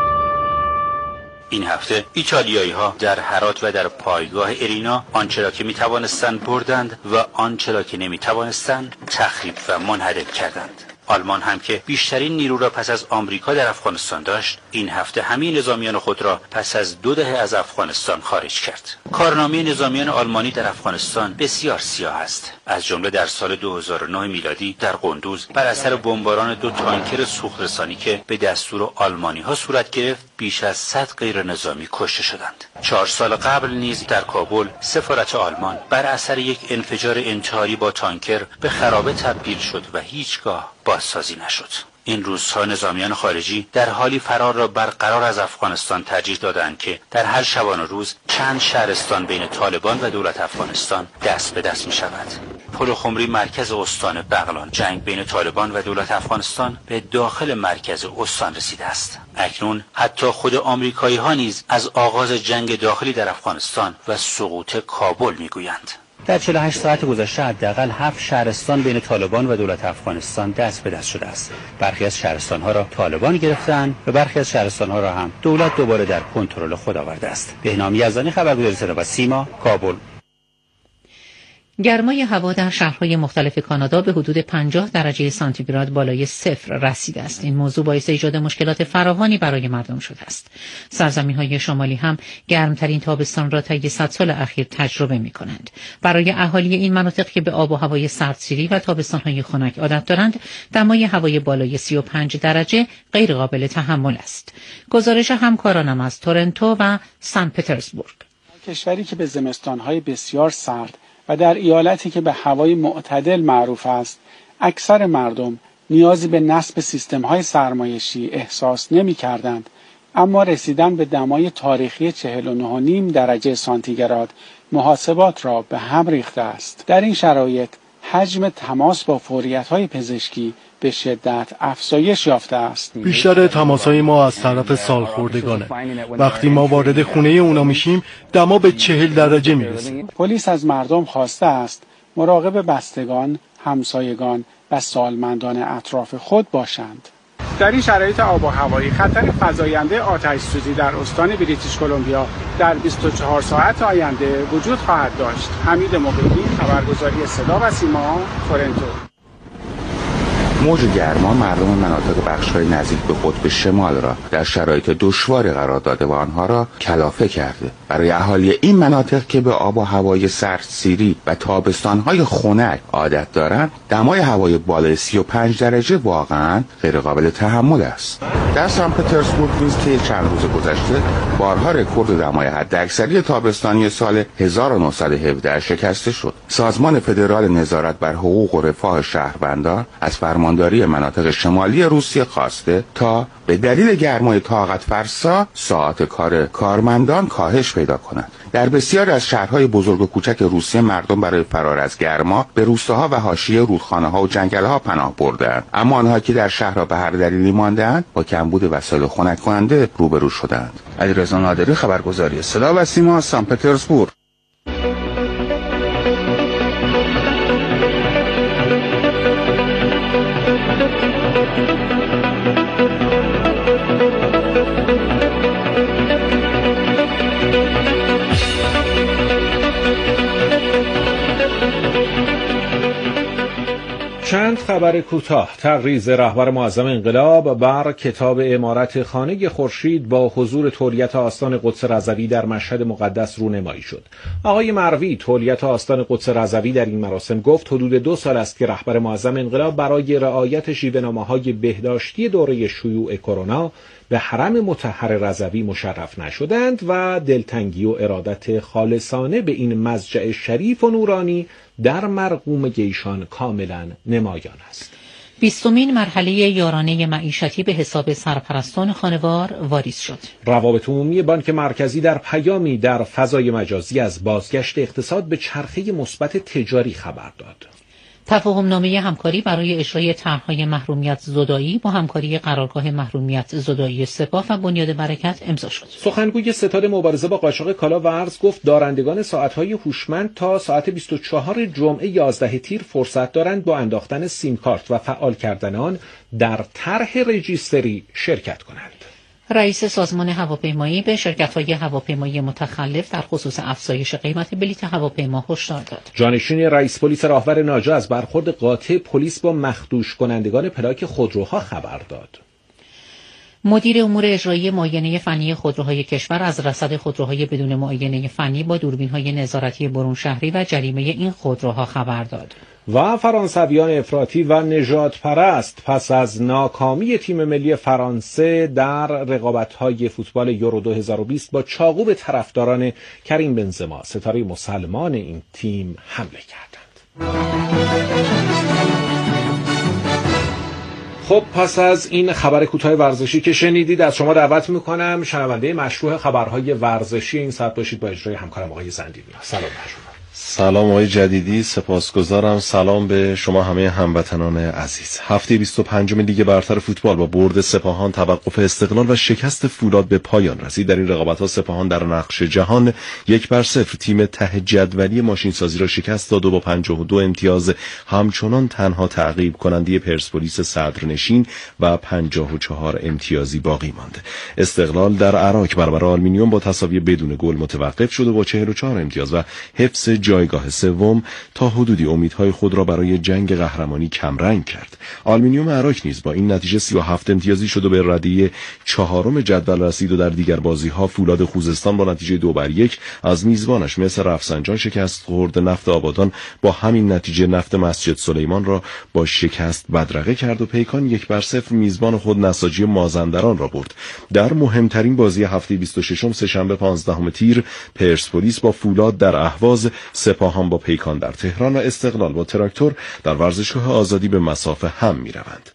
این هفته ایتالیایی‌ها در هرات و در پایگاه ارینا آنچه را که می‌توانستند بردند و آنچه را که نمی‌توانستند تخریب و منهدم کردند. آلمان هم که بیشترین نیرو را پس از آمریکا در افغانستان داشت، این هفته همه نظامیان خود را پس از 2 دهه از افغانستان خارج کرد. کارنامه نظامیان آلمانی در افغانستان بسیار سیاه است. از جمله در سال 2009 میلادی در قندوز بر اثر بمباران 2 تانکر سوخت‌رسانی که به دستور آلمانی‌ها صورت گرفت، بیش از 100 غیر نظامی کشته شدند. 4 سال قبل نیز در کابل سفارت آلمان بر اثر یک انفجار انتحاری با تانکر به خرابه تبدیل شد و هیچگاه بازسازی نشد. این روزها نظامیان خارجی در حالی فرار را برقرار از افغانستان ترجیح دادند که در هر شبانه روز چند شهرستان بین طالبان و دولت افغانستان دست به دست می شود. پل خمری مرکز استان بغلان، جنگ بین طالبان و دولت افغانستان به داخل مرکز استان رسیده است. اکنون حتی خود آمریکایی ها نیز از آغاز جنگ داخلی در افغانستان و سقوط کابل می گویند. در 48 ساعت گذشته حداقل 7 شهرستان بین طالبان و دولت افغانستان دست به دست شده است. برخی از شهرستان‌ها را طالبان گرفتند و برخی از شهرستان‌ها را هم دولت دوباره در کنترل خود آورده است. بهنام یزدانی، خبرگزاری صدا و سیما، کابل. گرمای هوا در شهرهای مختلف کانادا به حدود 50 درجه سانتیگراد بالای صفر رسیده است. این موضوع باعث ایجاد مشکلات فراوانی برای مردم شده است. سرزمین‌های شمالی هم گرمترین تابستان را طی 100 سال اخیر تجربه می‌کنند. برای اهالی این مناطق که به آب و هوای سردسیری و تابستان‌های خنک عادت دارند، دمای هوای بالای 35 درجه غیر قابل تحمل است. گزارش همکارانم از تورنتو و سن پترزبورگ. کشوری که به زمستان‌های بسیار سرد و در ایالتی که به هوای معتدل معروف است، اکثر مردم نیازی به نصب سیستم‌های سرمایشی احساس نمی‌کردند، اما رسیدن به دمای تاریخی 49.5 درجه سانتیگراد محاسبات را به هم ریخته است. در این شرایط حجم تماس با فوریت‌های پزشکی به شدت افزایش یافته است. بیشتر تماس‌های ما از طرف سالخوردگانه. وقتی ما وارد خونه اونا میشیم دما به 40 درجه میرسه. پلیس از مردم خواسته است مراقب بستگان، همسایگان و سالمندان اطراف خود باشند. در این شرایط آب و هوایی خطر فزاینده آتش‌سوزی در استان بریتیش کلمبیا در 24 ساعت آینده وجود خواهد داشت. حمید موقعی، خبرگزاری صدا و سیما، تورنتو. موج گرما مردم مناطق بخش‌های نزدیک به قطب شمال را در شرایط دشواری قرار داده و آنها را کلافه کرده. برای اهالی این مناطق که به آب و هوای سردسیری و تابستان‌های خنک عادت دارند، دمای هوای بالای 35 درجه واقعاً غیرقابل تحمل است. در سن پترزبورگ نیز طی چند روز گذشته بارها رکورد دمای حداکثری تابستانی سال 1917 شکسته شد. سازمان فدرال نظارت بر حقوق و رفاه شهروندان از فرمان فرمانداری مناطق شمالی روسیه خواسته تا به دلیل گرمای طاقت فرسا ساعات کار کارمندان کاهش پیدا کند. در بسیاری از شهرهای بزرگ و کوچک روسیه مردم برای فرار از گرما به روستاها و حاشیه رودخانه‌ها و جنگل‌ها پناه بردند، اما آنها که در شهرها به هر دلیلی ماندند با کمبود وسایل خنک کننده روبرو شدند. علیرضا نادری، خبرگزاری صدا و سیما، سن پترزبورگ. چند خبر کوتاه. تقریض رهبر معظم انقلاب بر کتاب عمارت خانه خورشید با حضور تولیت آستان قدس رضوی در مشهد مقدس رونمایی شد. آقای مروی، تولیت آستان قدس رضوی، در این مراسم گفت حدود 2 سال است که رهبر معظم انقلاب برای رعایت شیوه‌نامه‌های بهداشتی دوره شیوع کرونا به حرم مطهر رضوی مشرف نشدند و دلتنگی و ارادت خالصانه به این مضجع شریف و نورانی در مرقوم ایشان کاملا نمایان است. 20مین مرحله یارانه معیشتی به حساب سرپرستان خانوار واریز شد. روابط عمومی بانک مرکزی در پیامی در فضای مجازی از بازگشت اقتصاد به چرخه مثبت تجاری خبر داد. تفاهم‌نامه همکاری برای اجرای طرح‌های محرومیت زدایی با همکاری قرارگاه محرومیت زدایی سپاه و بنیاد برکت امضا شد. سخنگوی ستاد مبارزه با قاچاق کالا و ارز گفت دارندگان ساعت‌های هوشمند تا ساعت 24 جمعه 11 تیر فرصت دارند با انداختن سیم کارت و فعال کردن آن در طرح رجیستری شرکت کنند. رئیس سازمان هواپیمایی به شرکت‌های هواپیمایی متخلف در خصوص افزایش قیمت بلیط هواپیما هشدار داد. جانشین رئیس پلیس راهور ناجا از برخورد قاطع پلیس با مخدوش کنندگان پلاک خودروها خبر داد. مدیر امور اجرایی معاینه فنی خودروهای کشور از رصد خودروهای بدون معاینه فنی با دوربین‌های نظارتی برون شهری و جریمه این خودروها خبر داد. و فرانسویان افراطی و نژاد پرست پس از ناکامی تیم ملی فرانسه در رقابت‌های فوتبال یورو 2020 با چاقو به طرفداران کریم بنزما، ستاره مسلمان این تیم، حمله کردند. خب پس از این خبر کوتاه ورزشی که شنیدید، از شما دعوت میکنم شنونده مشروع خبرهای ورزشی این ساعت باشید با اجرای همکارم آقای زندیبی. سلام بر شما. سلام آقای جدیدی، سپاسگزارم. سلام به شما همه هموطنان عزیز. هفته 25 لیگ برتر فوتبال با برد سپاهان، توقف استقلال و شکست فولاد به پایان رسید. در این رقابت‌ها سپاهان در نقش جهان 1-0 تیم ته جدولی ماشینسازی را شکست داد و با 52 امتیاز همچنان تنها تعقیب کننده پرسپولیس صدرنشین و 54 امتیازی باقی ماند. استقلال در عراق برابر آلومینیوم با تساوی بدون گل متوقف شد و با 44 امتیاز و حفظ جایگاه سوم تا حدودی امیدهای خود را برای جنگ قهرمانی کمرنگ کرد. آلومینیوم عراق نیز با این نتیجه 37 امتیازی شد و به ردیه 4 جدول رسید و در دیگر بازی‌ها فولاد خوزستان با نتیجه 2-1 از میزبانش مصر رفسنجان شکست خورد. نفت آبادان با همین نتیجه نفت مسجد سلیمان را با شکست بدرقه کرد و پیکان 1-0 میزبان خود نساجی مازندران را برد. در مهمترین بازی هفته 26 سه‌شنبه 15 تیر پرسپولیس با فولاد در اهواز، سپاهان با پیکان در تهران و استقلال با تراکتور در ورزشگاه آزادی به مسافه هم می‌روند.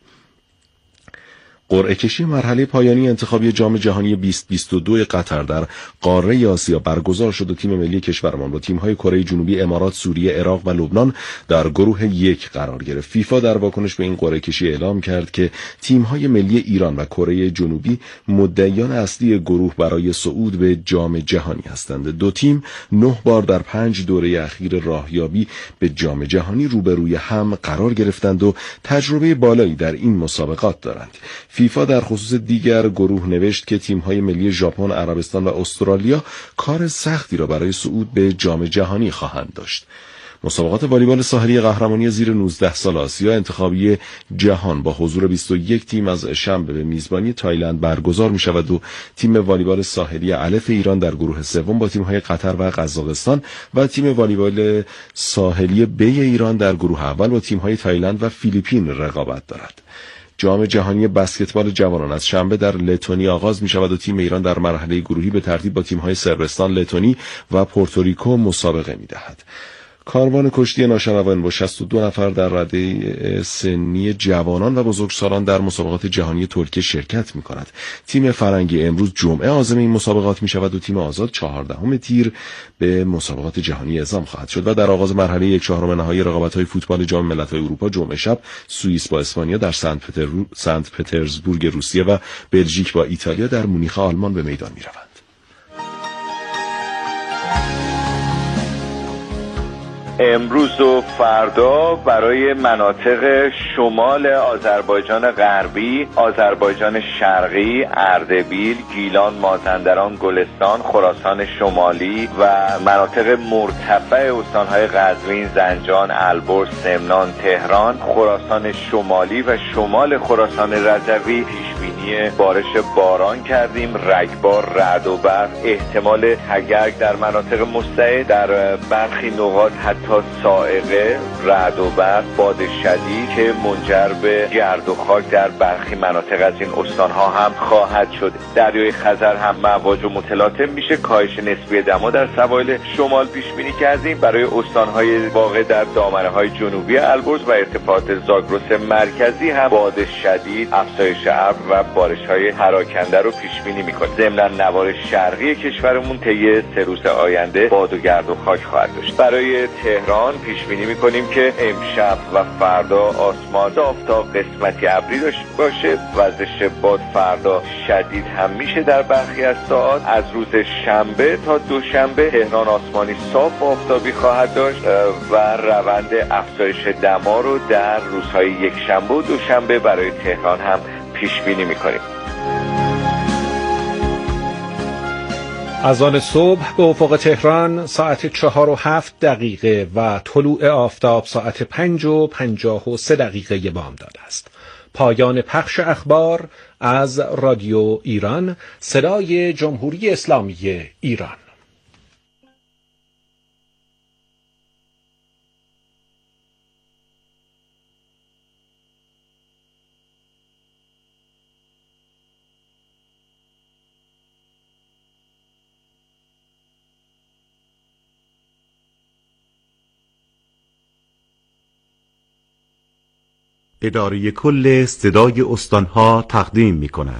قرعه کشی مرحله پایانی انتخابی جام جهانی 2022 قطر در قاره آسیا برگزار شد و تیم ملی کشورمان با تیم‌های کره جنوبی، امارات، سوریه، عراق و لبنان در گروه 1 قرار گرفت. فیفا در واکنش به این قرعه کشی اعلام کرد که تیم‌های ملی ایران و کره جنوبی مدعیان اصلی گروه برای صعود به جام جهانی هستند. دو تیم 9 بار در 5 دوره اخیر راهیابی به جام جهانی روبروی هم قرار گرفتند و تجربه بالایی در این مسابقات دارند. فیفا در خصوص دیگر گروه نوشت که تیم‌های ملی ژاپن، عربستان و استرالیا کار سختی را برای صعود به جام جهانی خواهند داشت. مسابقات والیبال ساحلی قهرمانی زیر 19 سال آسیا انتخابی جهان با حضور 21 تیم از شنبه به میزبانی تایلند برگزار می شود و تیم والیبال ساحلی الف ایران در گروه سوم با تیم‌های قطر و قزاقستان و تیم والیبال ساحلی بی ایران در گروه اول با تیم‌های تایلند و فیلیپین رقابت دارد. جام جهانی بسکتبال جوانان از شنبه در لتونی آغاز می شود و تیم ایران در مرحله گروهی به ترتیب با تیم‌های صربستان، لتونی و پورتوریکو مسابقه می دهد. کاروان کشتی ناشنوان با 62 نفر در رده سنی جوانان و بزرگسالان در مسابقات جهانی ترکیه شرکت می‌کند. تیم فرنگی امروز جمعه عازم این مسابقات می‌شود و تیم آزاد 14 تیر به مسابقات جهانی اعزام خواهد شد و در آغاز مرحله 1/4 نهایی رقابت‌های فوتبال جام ملت‌های اروپا جمعه شب سوئیس با اسپانیا در سنت پترزبورگ روسیه و بلژیک با ایتالیا در مونیخ آلمان به میدان می‌روند. امروز و فردا برای مناطق شمال آذربایجان غربی، آذربایجان شرقی، اردبیل، گیلان، مازندران، گلستان، خراسان شمالی و مناطق مرتفع استانهای قزوین، زنجان، البرز، سمنان، تهران، خراسان شمالی و شمال خراسان رضوی پیشبینی بارش باران کردیم، رگبار، رعد و برق، احتمال تگرگ در مناطق مستعد، در برخی نقاط حتی صاعقه، رعد و برق، باد شدید که منجر به گرد و خاک در برخی مناطق از این استانها هم خواهد شد. دریای خزر هم مواج و متلاطم میشه. کاهش نسبی دما در سواحل شمال پیش بینی کردیم. برای استانهای واقع در دامنه‌های جنوبی البرز و ارتفاعات زاگرس مرکزی هم باد شدید، افزایش ابر و بارش‌های پراکنده رو پیش بینی می‌کنیم. ضمن نوار شرقی کشورمون طی 3 روز آینده باد و گرد و خاک خواهد داشت. برای تهران پیش بینی می‌کنیم که امشب و فردا آسمان آفتاب قسمتی ابری داشته باشه. وزش باد فردا شدید هم میشه در برخی از ساعات. از روز شنبه تا دوشنبه تهران آسمانی صاف و آفتابی خواهد داشت و روند افزایش دما رو در روزهای یکشنبه و دوشنبه برای تهران هم پیش بینی می‌کنیم. از آن صبح به افق تهران ساعت 4:07 و طلوع آفتاب ساعت 5:53 بامداد است. پایان پخش اخبار از رادیو ایران، صدای جمهوری اسلامی ایران. اداره کل صدای استانها تقدیم می کند.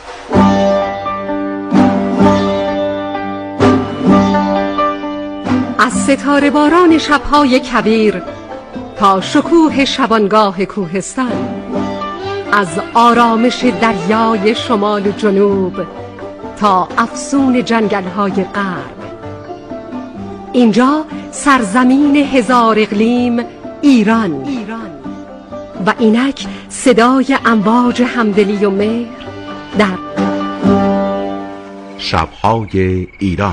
از ستاره باران شبهای کویر تا شکوه شبانگاه کوهستان، از آرامش دریای شمال و جنوب تا افسون جنگل‌های غرب، اینجا سرزمین هزار اقلیم ایران و اینک صدای امواج همدلی و مهر در شب‌های ایران.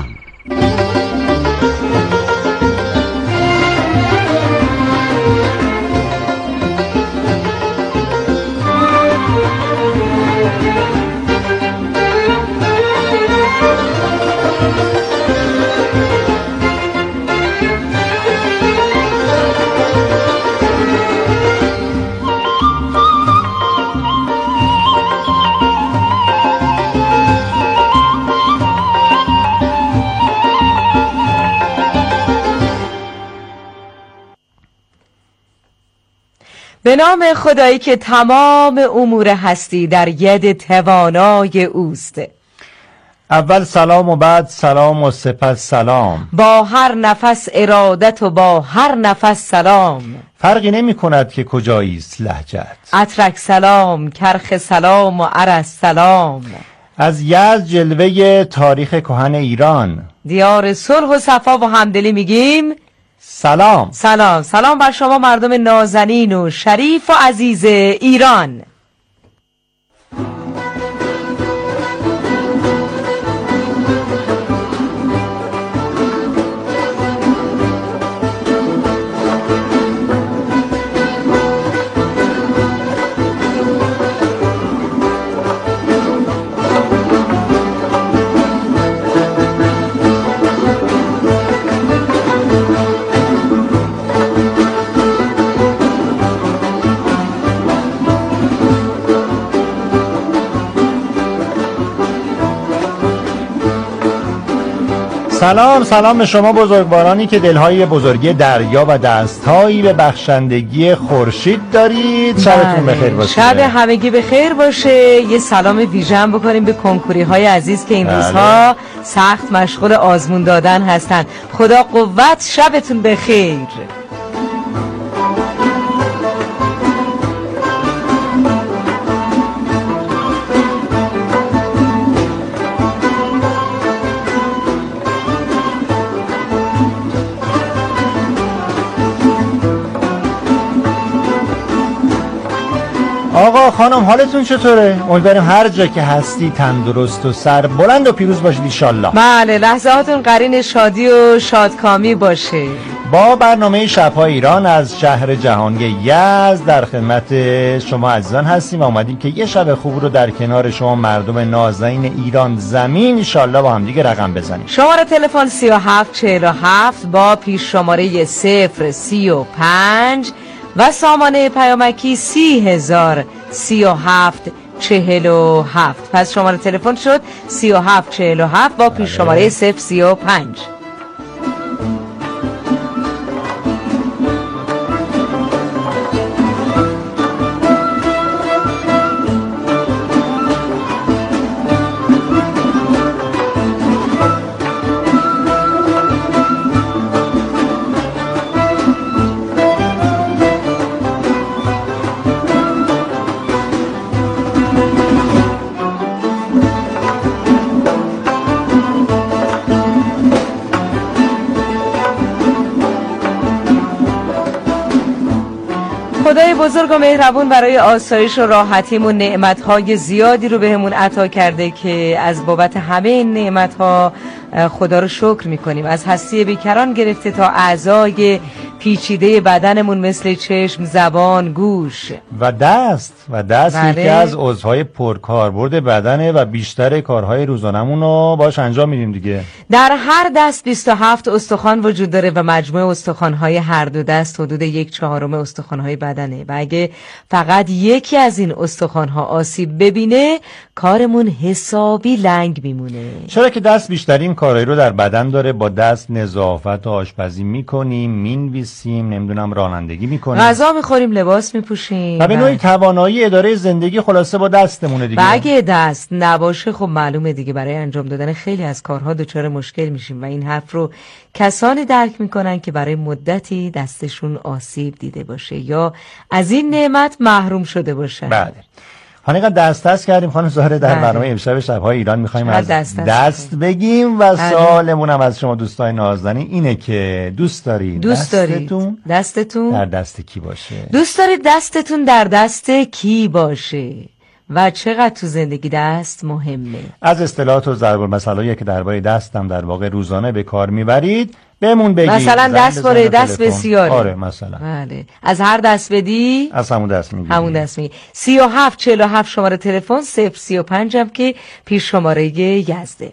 به نام خدایی که تمام امور هستی در ید توانای اوست. اول سلام و بعد سلام و سپس سلام. با هر نفس ارادت و با هر نفس سلام. فرقی نمی کند که کجایی است لهجت. اترک سلام، کرخ سلام و عرس سلام. از یزد جلوه تاریخ کهن ایران، دیار صلح و صفا و همدلی میگیم سلام. سلام. سلام بر شما مردم نازنین و شریف و عزیز ایران. سلام به شما بزرگوارانی که دلهای بزرگی دریا و دستهایی به بخشندگی خورشید دارید. شبتون بخیر باشه. شب همگی بخیر باشه. یه سلام ویژن بکنیم به کنکوری های عزیز که این روزها سخت مشغول آزمون دادن هستن. خدا قوت، شبتون بخیر. آقا خانم حالتون چطوره؟ امیدواریم هر جا که هستی تندرست و سر بلند و پیروز باشید انشالله. بله، لحظاتون قرین شادی و شادکامی باشه. با برنامه شب‌های ایران از شهر جهانگه یزد در خدمت شما عزیزان هستیم و اومدیم که یه شب خوب رو در کنار شما مردم نازنین ایران زمین انشالله با هم دیگه رقم بزنیم. شماره تلفن 3747 با پیش شماره 035 و سامانه پیامکی 30,037,47. پس شماره تلفن شد 3747 با پیش شماره 035. خدای بزرگ و مهربون برای آسایش و راحتیمون نعمتهای زیادی رو بهمون عطا کرده که از بابت همه این نعمتها خدا رو شکر میکنیم. از هستی بیکران گرفته تا اعضای پیچیده بدنمون مثل چشم، زبان، گوش و دست بله. یکی از عضوهای پرکاربرد بدنه و بیشتر کارهای روزانمون رو باش انجام میدیم دیگه. در هر دست 27 استخوان وجود داره و مجموع استخوان‌های هر دو دست حدود 1/4 استخوان‌های بدنه و اگه فقط یکی از این استخوان‌ها آسیب ببینه کارمون حسابی لنگ میمونه. چرا که دست بیشترین کارهایی رو در بدن داره. با دست نظافت و آشپزی میکنیم، مینویسیم، نمیدونم رانندگی میکنیم، غذا میخوریم، لباس میپوشیم و به نوعی توانایی اداره زندگی خلاصه با دستمونه دیگه. و اگه دست نباشه خب معلومه دیگه برای انجام دادن خیلی از کارها دچار مشکل میشیم و این حرف رو کسانی درک میکنن که برای مدتی دستشون آسیب دیده باشه یا از این نعمت محروم شده باشه. بله. حالا دست کردیم خانم زهره در برنامه امشب شب‌های ایران می‌خوایم از دست بگیم و سوالمون هم از شما دوستای نازنین اینه که دوست دارید دستتون در دست کی باشه؟ دوست دارید دستتون در دست کی باشه و چقدر تو زندگی دست مهمه؟ از اصطلاحات و ضرب المثلایی که درباره دستم در واقع روزانه به کار میبرید بهمون بگید. مثلا دست باره دست بسیاره. آره مثلا. بله. از هر دست بدی از همون دست میگیری. همون دست میگیری. 3747 شماره تلفن 035 هم که پیش شماره یزده.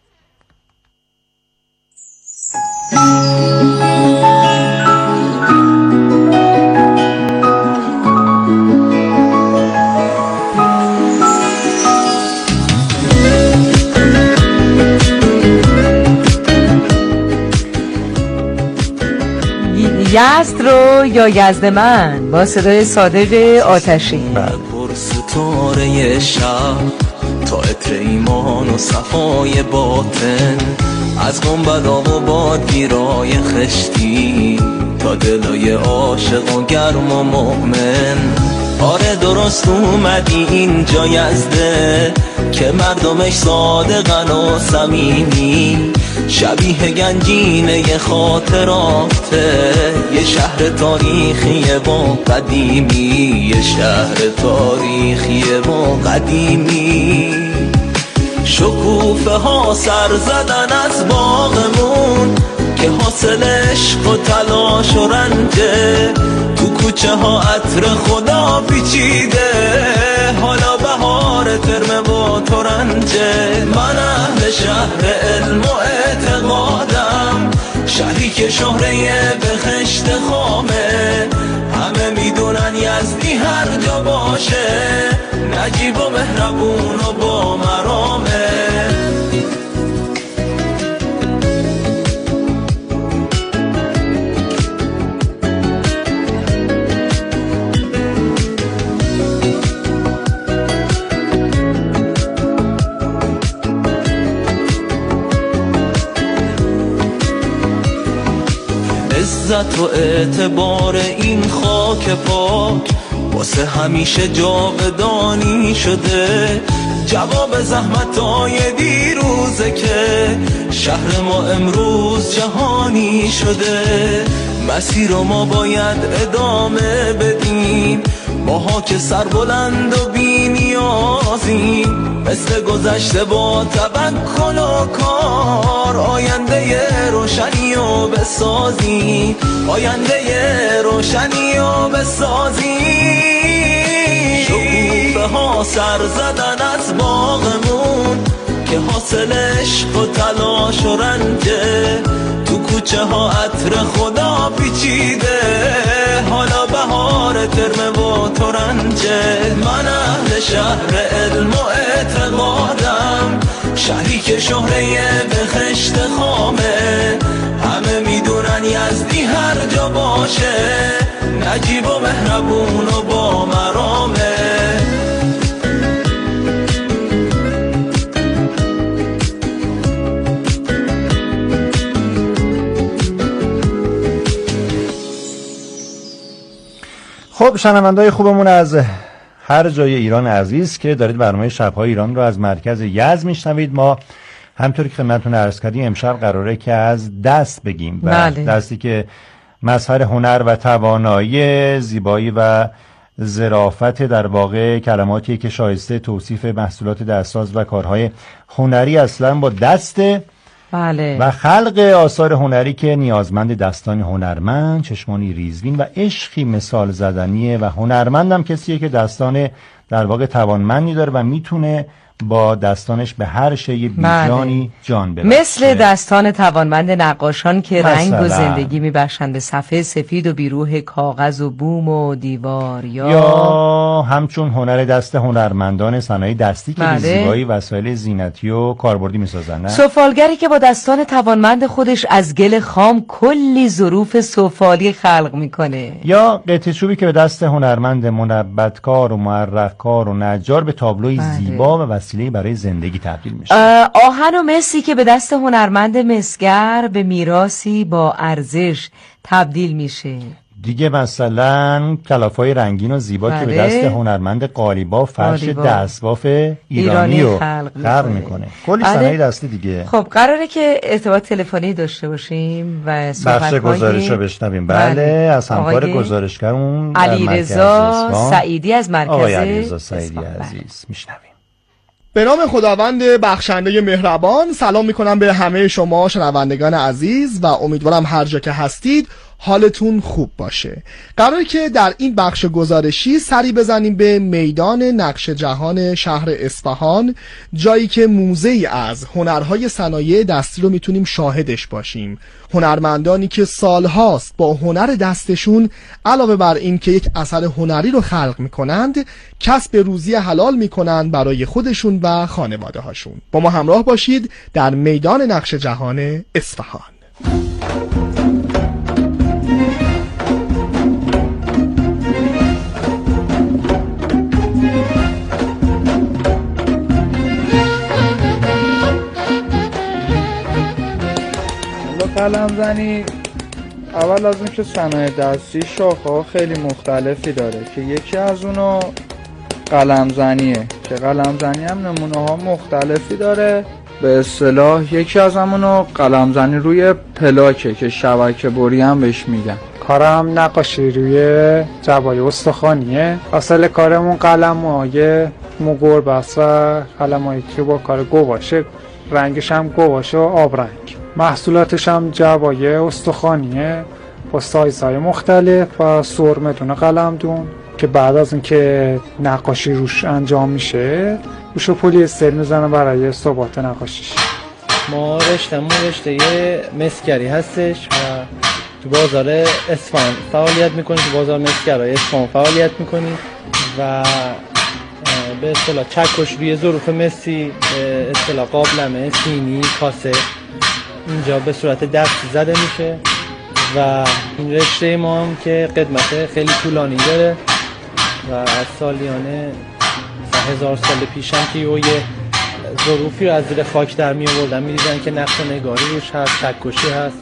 یزد رو یا یزد من با صدای صادق آتشی. پر ستاره شب تا عطر ایمان و صفای باطن، از گنبدا و بادگیرای خشتی تا دلای عاشق و گرم و مؤمن. آره درست اومدی اینجا یزده که مردمش صادقن و صمیمی، شبیه گنجینه خاطراته، یه شهر تاریخیه و قدیمی، یه شهر تاریخیه و قدیمی. شکوفه ها سر زدن از باغمون که حاصل عشق و تلاش و رنجه، تو کوچه ها عطر خدا پیچیده، حالا بهار ترمه و ترنجه. من اهل شهر علم و اعتقادم، شهری که شهره بهشت خامه، همه میدونن یزدی هر جا باشه، نجیب و مهربون و با مرامه. عزت و اعتبار این خاک پاک واسه همیشه جاودانی شده. جواب زحمتای دیروزه که شهر ما امروز جهانی شده. مسیر رو ما باید ادامه بدیم، ماها که سربلند و بی نیازیم. مثل گذشته با توکل و کار آینده روشنی رو بسازیم، آینده روشنی رو بسازیم. شکوفه ها سر زدن از باغمون که حاصل عشق و تلاش و رنجه. تو کوچه ها عطر خدا پیچیده، حالا بهار ترمه و ترنجه. من اهل شهر علم و اعتقادم، شهری که شهره بهشت خامه. همه میدونن یزدی هر جا باشه، نجیب و مهربون و با مرامه. خب شنونده‌های خوبمون از هر جای ایران عزیز که دارید برنامه شب‌های ایران رو از مرکز یزد میشنوید، ما همطوری که خدمتتون عرض کردیم امشب قراره که از دست بگیم و بله. دستی که مظهر هنر و توانایی، زیبایی و ظرافت، در واقع کلماتی که شایسته توصیف محصولات دستساز و کارهای هنری اصلا با دسته. بله. و خلق آثار هنری که نیازمند دستان هنرمند، چشمانی ریزبین و عشقی مثال زدنیه و هنرمندم کسیه که دستان در واقع توانمندی داره و میتونه با دستانش به هر شی بیجانی جان ببخشه. مثل دستان توانمند نقاشان که رنگ و زندگی میبخشند به صفحه سفید و بیروح کاغذ و بوم و دیوار، یا همچون هنر دست هنرمندان صنایع دستی که به زیبایی وسایل زینتی و کاربردی میسازن. سفالگری که با دستان توانمند خودش از گل خام کلی ظروف سفالی خلق میکنه. یا قطعه چوبی که به دست هنرمند منبتکار و معرق‌کار و نجار به تابلوی زیبا و وسیله برای زندگی تبدیل میشه. آهن و مسی که به دست هنرمند مسگر به میراثی با ارزش تبدیل میشه. دیگه مثلا کلافای رنگین و زیبا که به دست هنرمند قالیباف فرش دستباف ایرانی رو خلق میکنه. کلی صنایع دستی دیگه. خب قراره که ارتباط تلفنی داشته باشیم و بخش گزارش رو بشنویم. بله از همکار گزارشگرمون علیرضا سعیدی از مرکز آقای علیرضا سعیدی عزیز میشنویم. به نام خداوند بخشنده مهربان سلام میکنم به همه شما شنوندگان عزیز و امیدوارم هر جا که هستید حالتون خوب باشه. قراره که در این بخش گزارشی سری بزنیم به میدان نقش جهان شهر اصفهان، جایی که موزه‌ای از هنرهای صنایع دستی رو میتونیم شاهدش باشیم. هنرمندانی که سالهاست با هنر دستشون علاوه بر این که یک اثر هنری رو خلق میکنند، کسب روزی حلال میکنند برای خودشون و خانواده هاشون. با ما همراه باشید در میدان نقش جهان اصفهان. قلم زنی اول از اون که صنایع دستی شاخه‌ها خیلی مختلفی داره که یکی از اونا قلم زنیه که قلم زنی هم نمونه ها مختلفی داره. به اصطلاح یکی از همونو قلم زنی روی پلاکه که شبکه بری هم بهش میگن. کارم نقاشی روی جوای استخوانیه. اصل کارمون قلم‌های موگربس و قلم‌هایی که با کار گواشه، رنگش هم گواشه و آبرنگ. محصولاتش هم جوای استخوانیه با سایزهای مختلف و سرمدون قلمدون که بعد از اینکه نقاشی روش انجام میشه روش پلیستر میزنه برای ثبات نقاشیش. ما رشته مسگری هستش و تو بازار اصفهان فعالیت میکنیم. تو بازار مسگرای اصفهان فعالیت میکنیم و به اصطلاح چکش روی ظروف مسی، به اصطلاح قابلمه، سینی، کاسه اینجا به صورت دستی زده میشه و این رشته ما هم که قدمت خیلی طولانی داره و از سالیانه 1000 سال پیش هم که یه ظروفی رو از زیر خاک در می آوردن، می دیدن که نقش نگاری روش هست، چکشی هست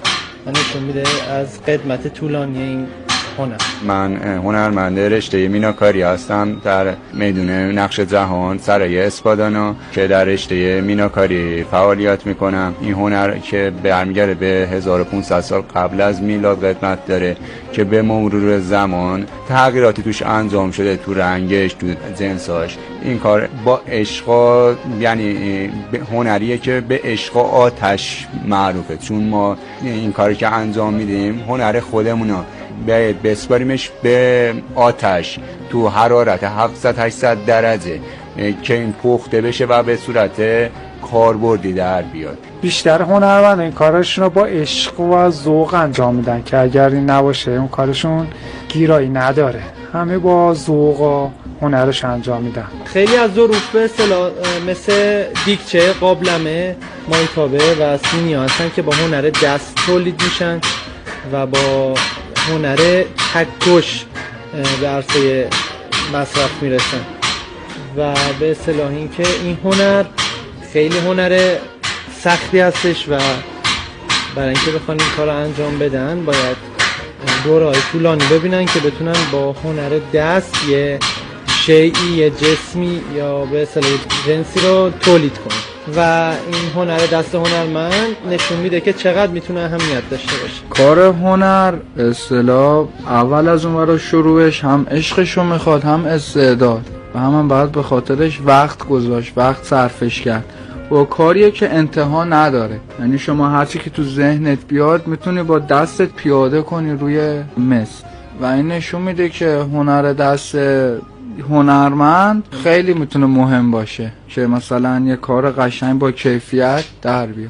و نشون میده از قدمت طولانی این هنر. من هنرمند رشته میناکاری هستم در میدون نقش جهان سرای اسپادانا که در رشته میناکاری فعالیت میکنم. این هنر که برمیگرده به 1500 سال قبل از میلاد قدمت داره که به مرور زمان تغییراتی توش انجام شده، تو رنگش، تو جنساش. این کار با عشق، یعنی هنریه که به عشق و آتش معروفه، چون ما این کاری که انجام میدیم هنر خودمونو بسپاریمش به آتش تو حرارت 700-800 درجه که این پخته بشه و به صورت کاربردی در بیاد. بیشتر هنرمند این کارشون رو با عشق و ذوق انجام میدن که اگر این نباشه اون کارشون گیرایی نداره. همه با ذوق و هنرش انجام میدن. خیلی از ظروف به اصطلاح مثل دیگچه، قابلمه، مایتابه و سینی هستن که با هنر دست تولید میشن و با هنر چکش به عرصه مصرف میرسن و به اصطلاح این که این هنر خیلی هنر سختی هستش و برای اینکه بخوان این کار رو انجام بدن باید دوره‌های طولانی ببینن که بتونن با هنر دست یه شیئی، یه جسمی یا به اصطلاح جنسی رو تولید کنن و این هنر دست هنرمند نشون میده که چقدر میتونه اهمیت داشته باشه. کار هنر اصطلاح اول از اون برای شروعش هم عشقشو میخواد، هم استعداد و هم باید به خاطرش وقت گذاشت، وقت صرفش کرد. و کاریه که انتها نداره، یعنی شما هرچی که تو ذهنت بیاد میتونی با دستت پیاده کنی روی مس و این نشون میده که هنر دست هنرمند خیلی میتونه مهم باشه که مثلا یه کار قشنگ با کیفیت در بیاد.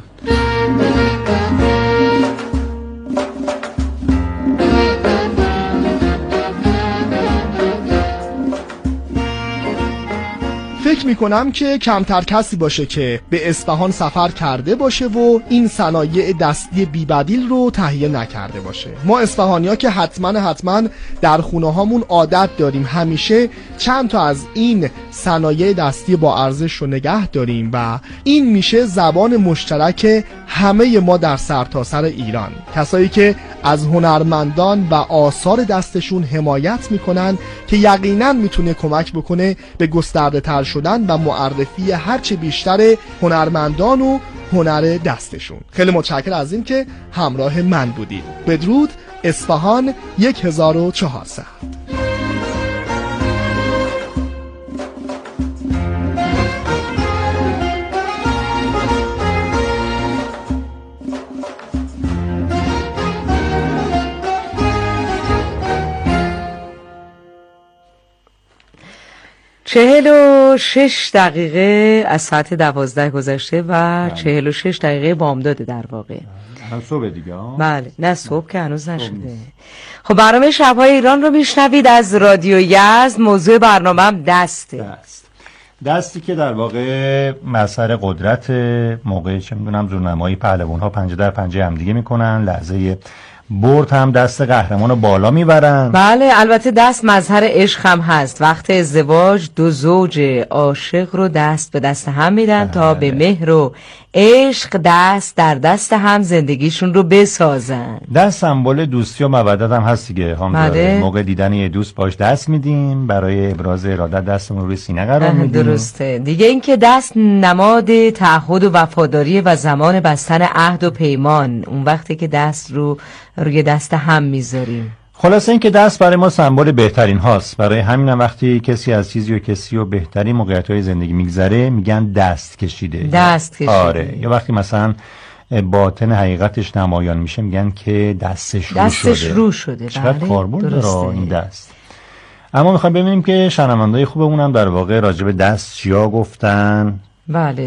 فکر میکنم که کمتر کسی باشه که به اصفهان سفر کرده باشه و این صنایع دستی بی‌بدیل رو تهیه نکرده باشه. ما اصفهانی‌ها که حتما در خونه هامون عادت داریم همیشه چند تا از این صنایع دستی با ارزش رو نگه داریم و این میشه زبان مشترک همه ما در سرتاسر ایران. کسایی که از هنرمندان و آثار دستشون حمایت میکنن که یقینا میتونه کمک بکنه به گسترده تر شدن و معرفی هرچه بیشتر هنرمندان و هنر دستشون. خیلی متشکرم از این که همراه من بودید. بدرود. اصفهان 1400. چهل و 6 دقیقه از ساعت 12 گذشته و 46 دقیقه بامداده در واقع. صبح دیگه. بله، نه صبح که هنوز نشده. خب برنامه شب‌های ایران رو میشنوید از رادیو یزد. موضوع برنامه هم دستی که در واقع مظهر قدرت موقع چه میدونم زورنمایی پهلوان‌ها پنجه در پنجه هم دیگه میکنن، لحظه برد هم دست قهرمان رو بالا میبرن. بله، البته دست مظهر عشق هم هست. وقت ازدواج دو زوج عاشق رو دست به دست هم میدن تا به مهر و عشق دست در دست هم زندگیشون رو بسازن. دست سمبل دوستی و مودت هم هست دیگه. موقع دیدن یه دوست باش دست میدیم، برای ابراز ارادت دستمون رو روی سینه قرار میدیم. درسته دیگه. این که دست نماد تعهد و وفاداری و زمان بستن عهد و پیمان، اون وقتی که دست رو روی دست هم میذاریم. خلاصه این که دست برای ما سمبل بهترین هاست. برای همین هم وقتی کسی از چیزی و کسی و بهترین موقعیت‌های زندگی میگذره میگن دست کشیده. آره. یا وقتی مثلا باطن حقیقتش نمایان میشه میگن که دستش رو شده. چقدر کاربرد داره این دست. اما میخوایم ببینیم که شنونده‌های خوبمون هم در واقع راجع به دست چیا گفتن. بله،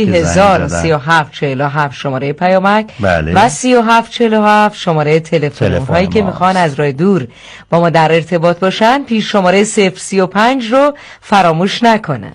30,037 شماره پیامک. بله. و 3747 شماره تلفن. هایی که میخوان از راه دور با ما در ارتباط باشن پیش شماره 035 رو فراموش نکنن.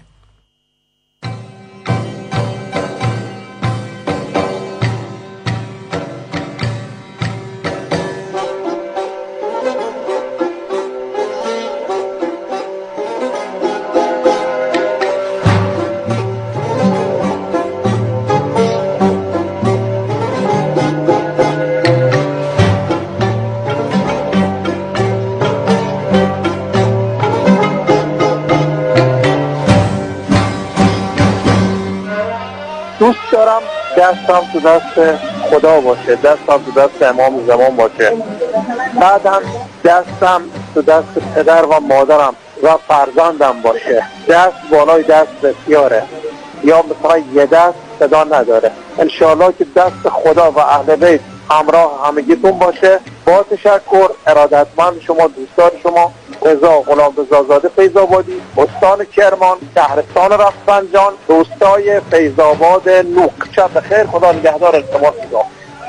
دارم دستم تو دست خدا باشه، دستم تو دست امام زمان باشه، بعدم دستم تو دست پدر و مادرم و فرزندم باشه. دست بالای دست بسیاره، یا مثلا یه دست صدا نداره. انشاءالله که دست خدا و اهل بیت همراه همگیتون باشه. با تشکر، ارادتمند شما، دوستان شما، رضا غلام رضازاده فیض‌آبادی، استان کرمان، شهرستان رفسنجان، روستای فیض‌آباد نوک. شب بخیر، خدا نگهدار، التماس دعا.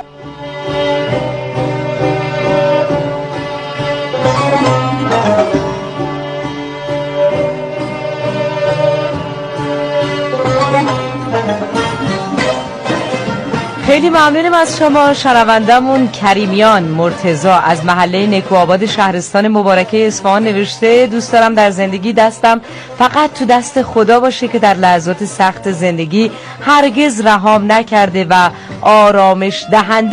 خیلی ممنونم از شما. شنوندمون کریمیان مرتضی از محله نکوآباد شهرستان مبارکه اصفهان نوشته دوست دارم در زندگی دستم فقط تو دست خدا باشه که در لحظات سخت زندگی هرگز رهام نکرده و آرامش دهنده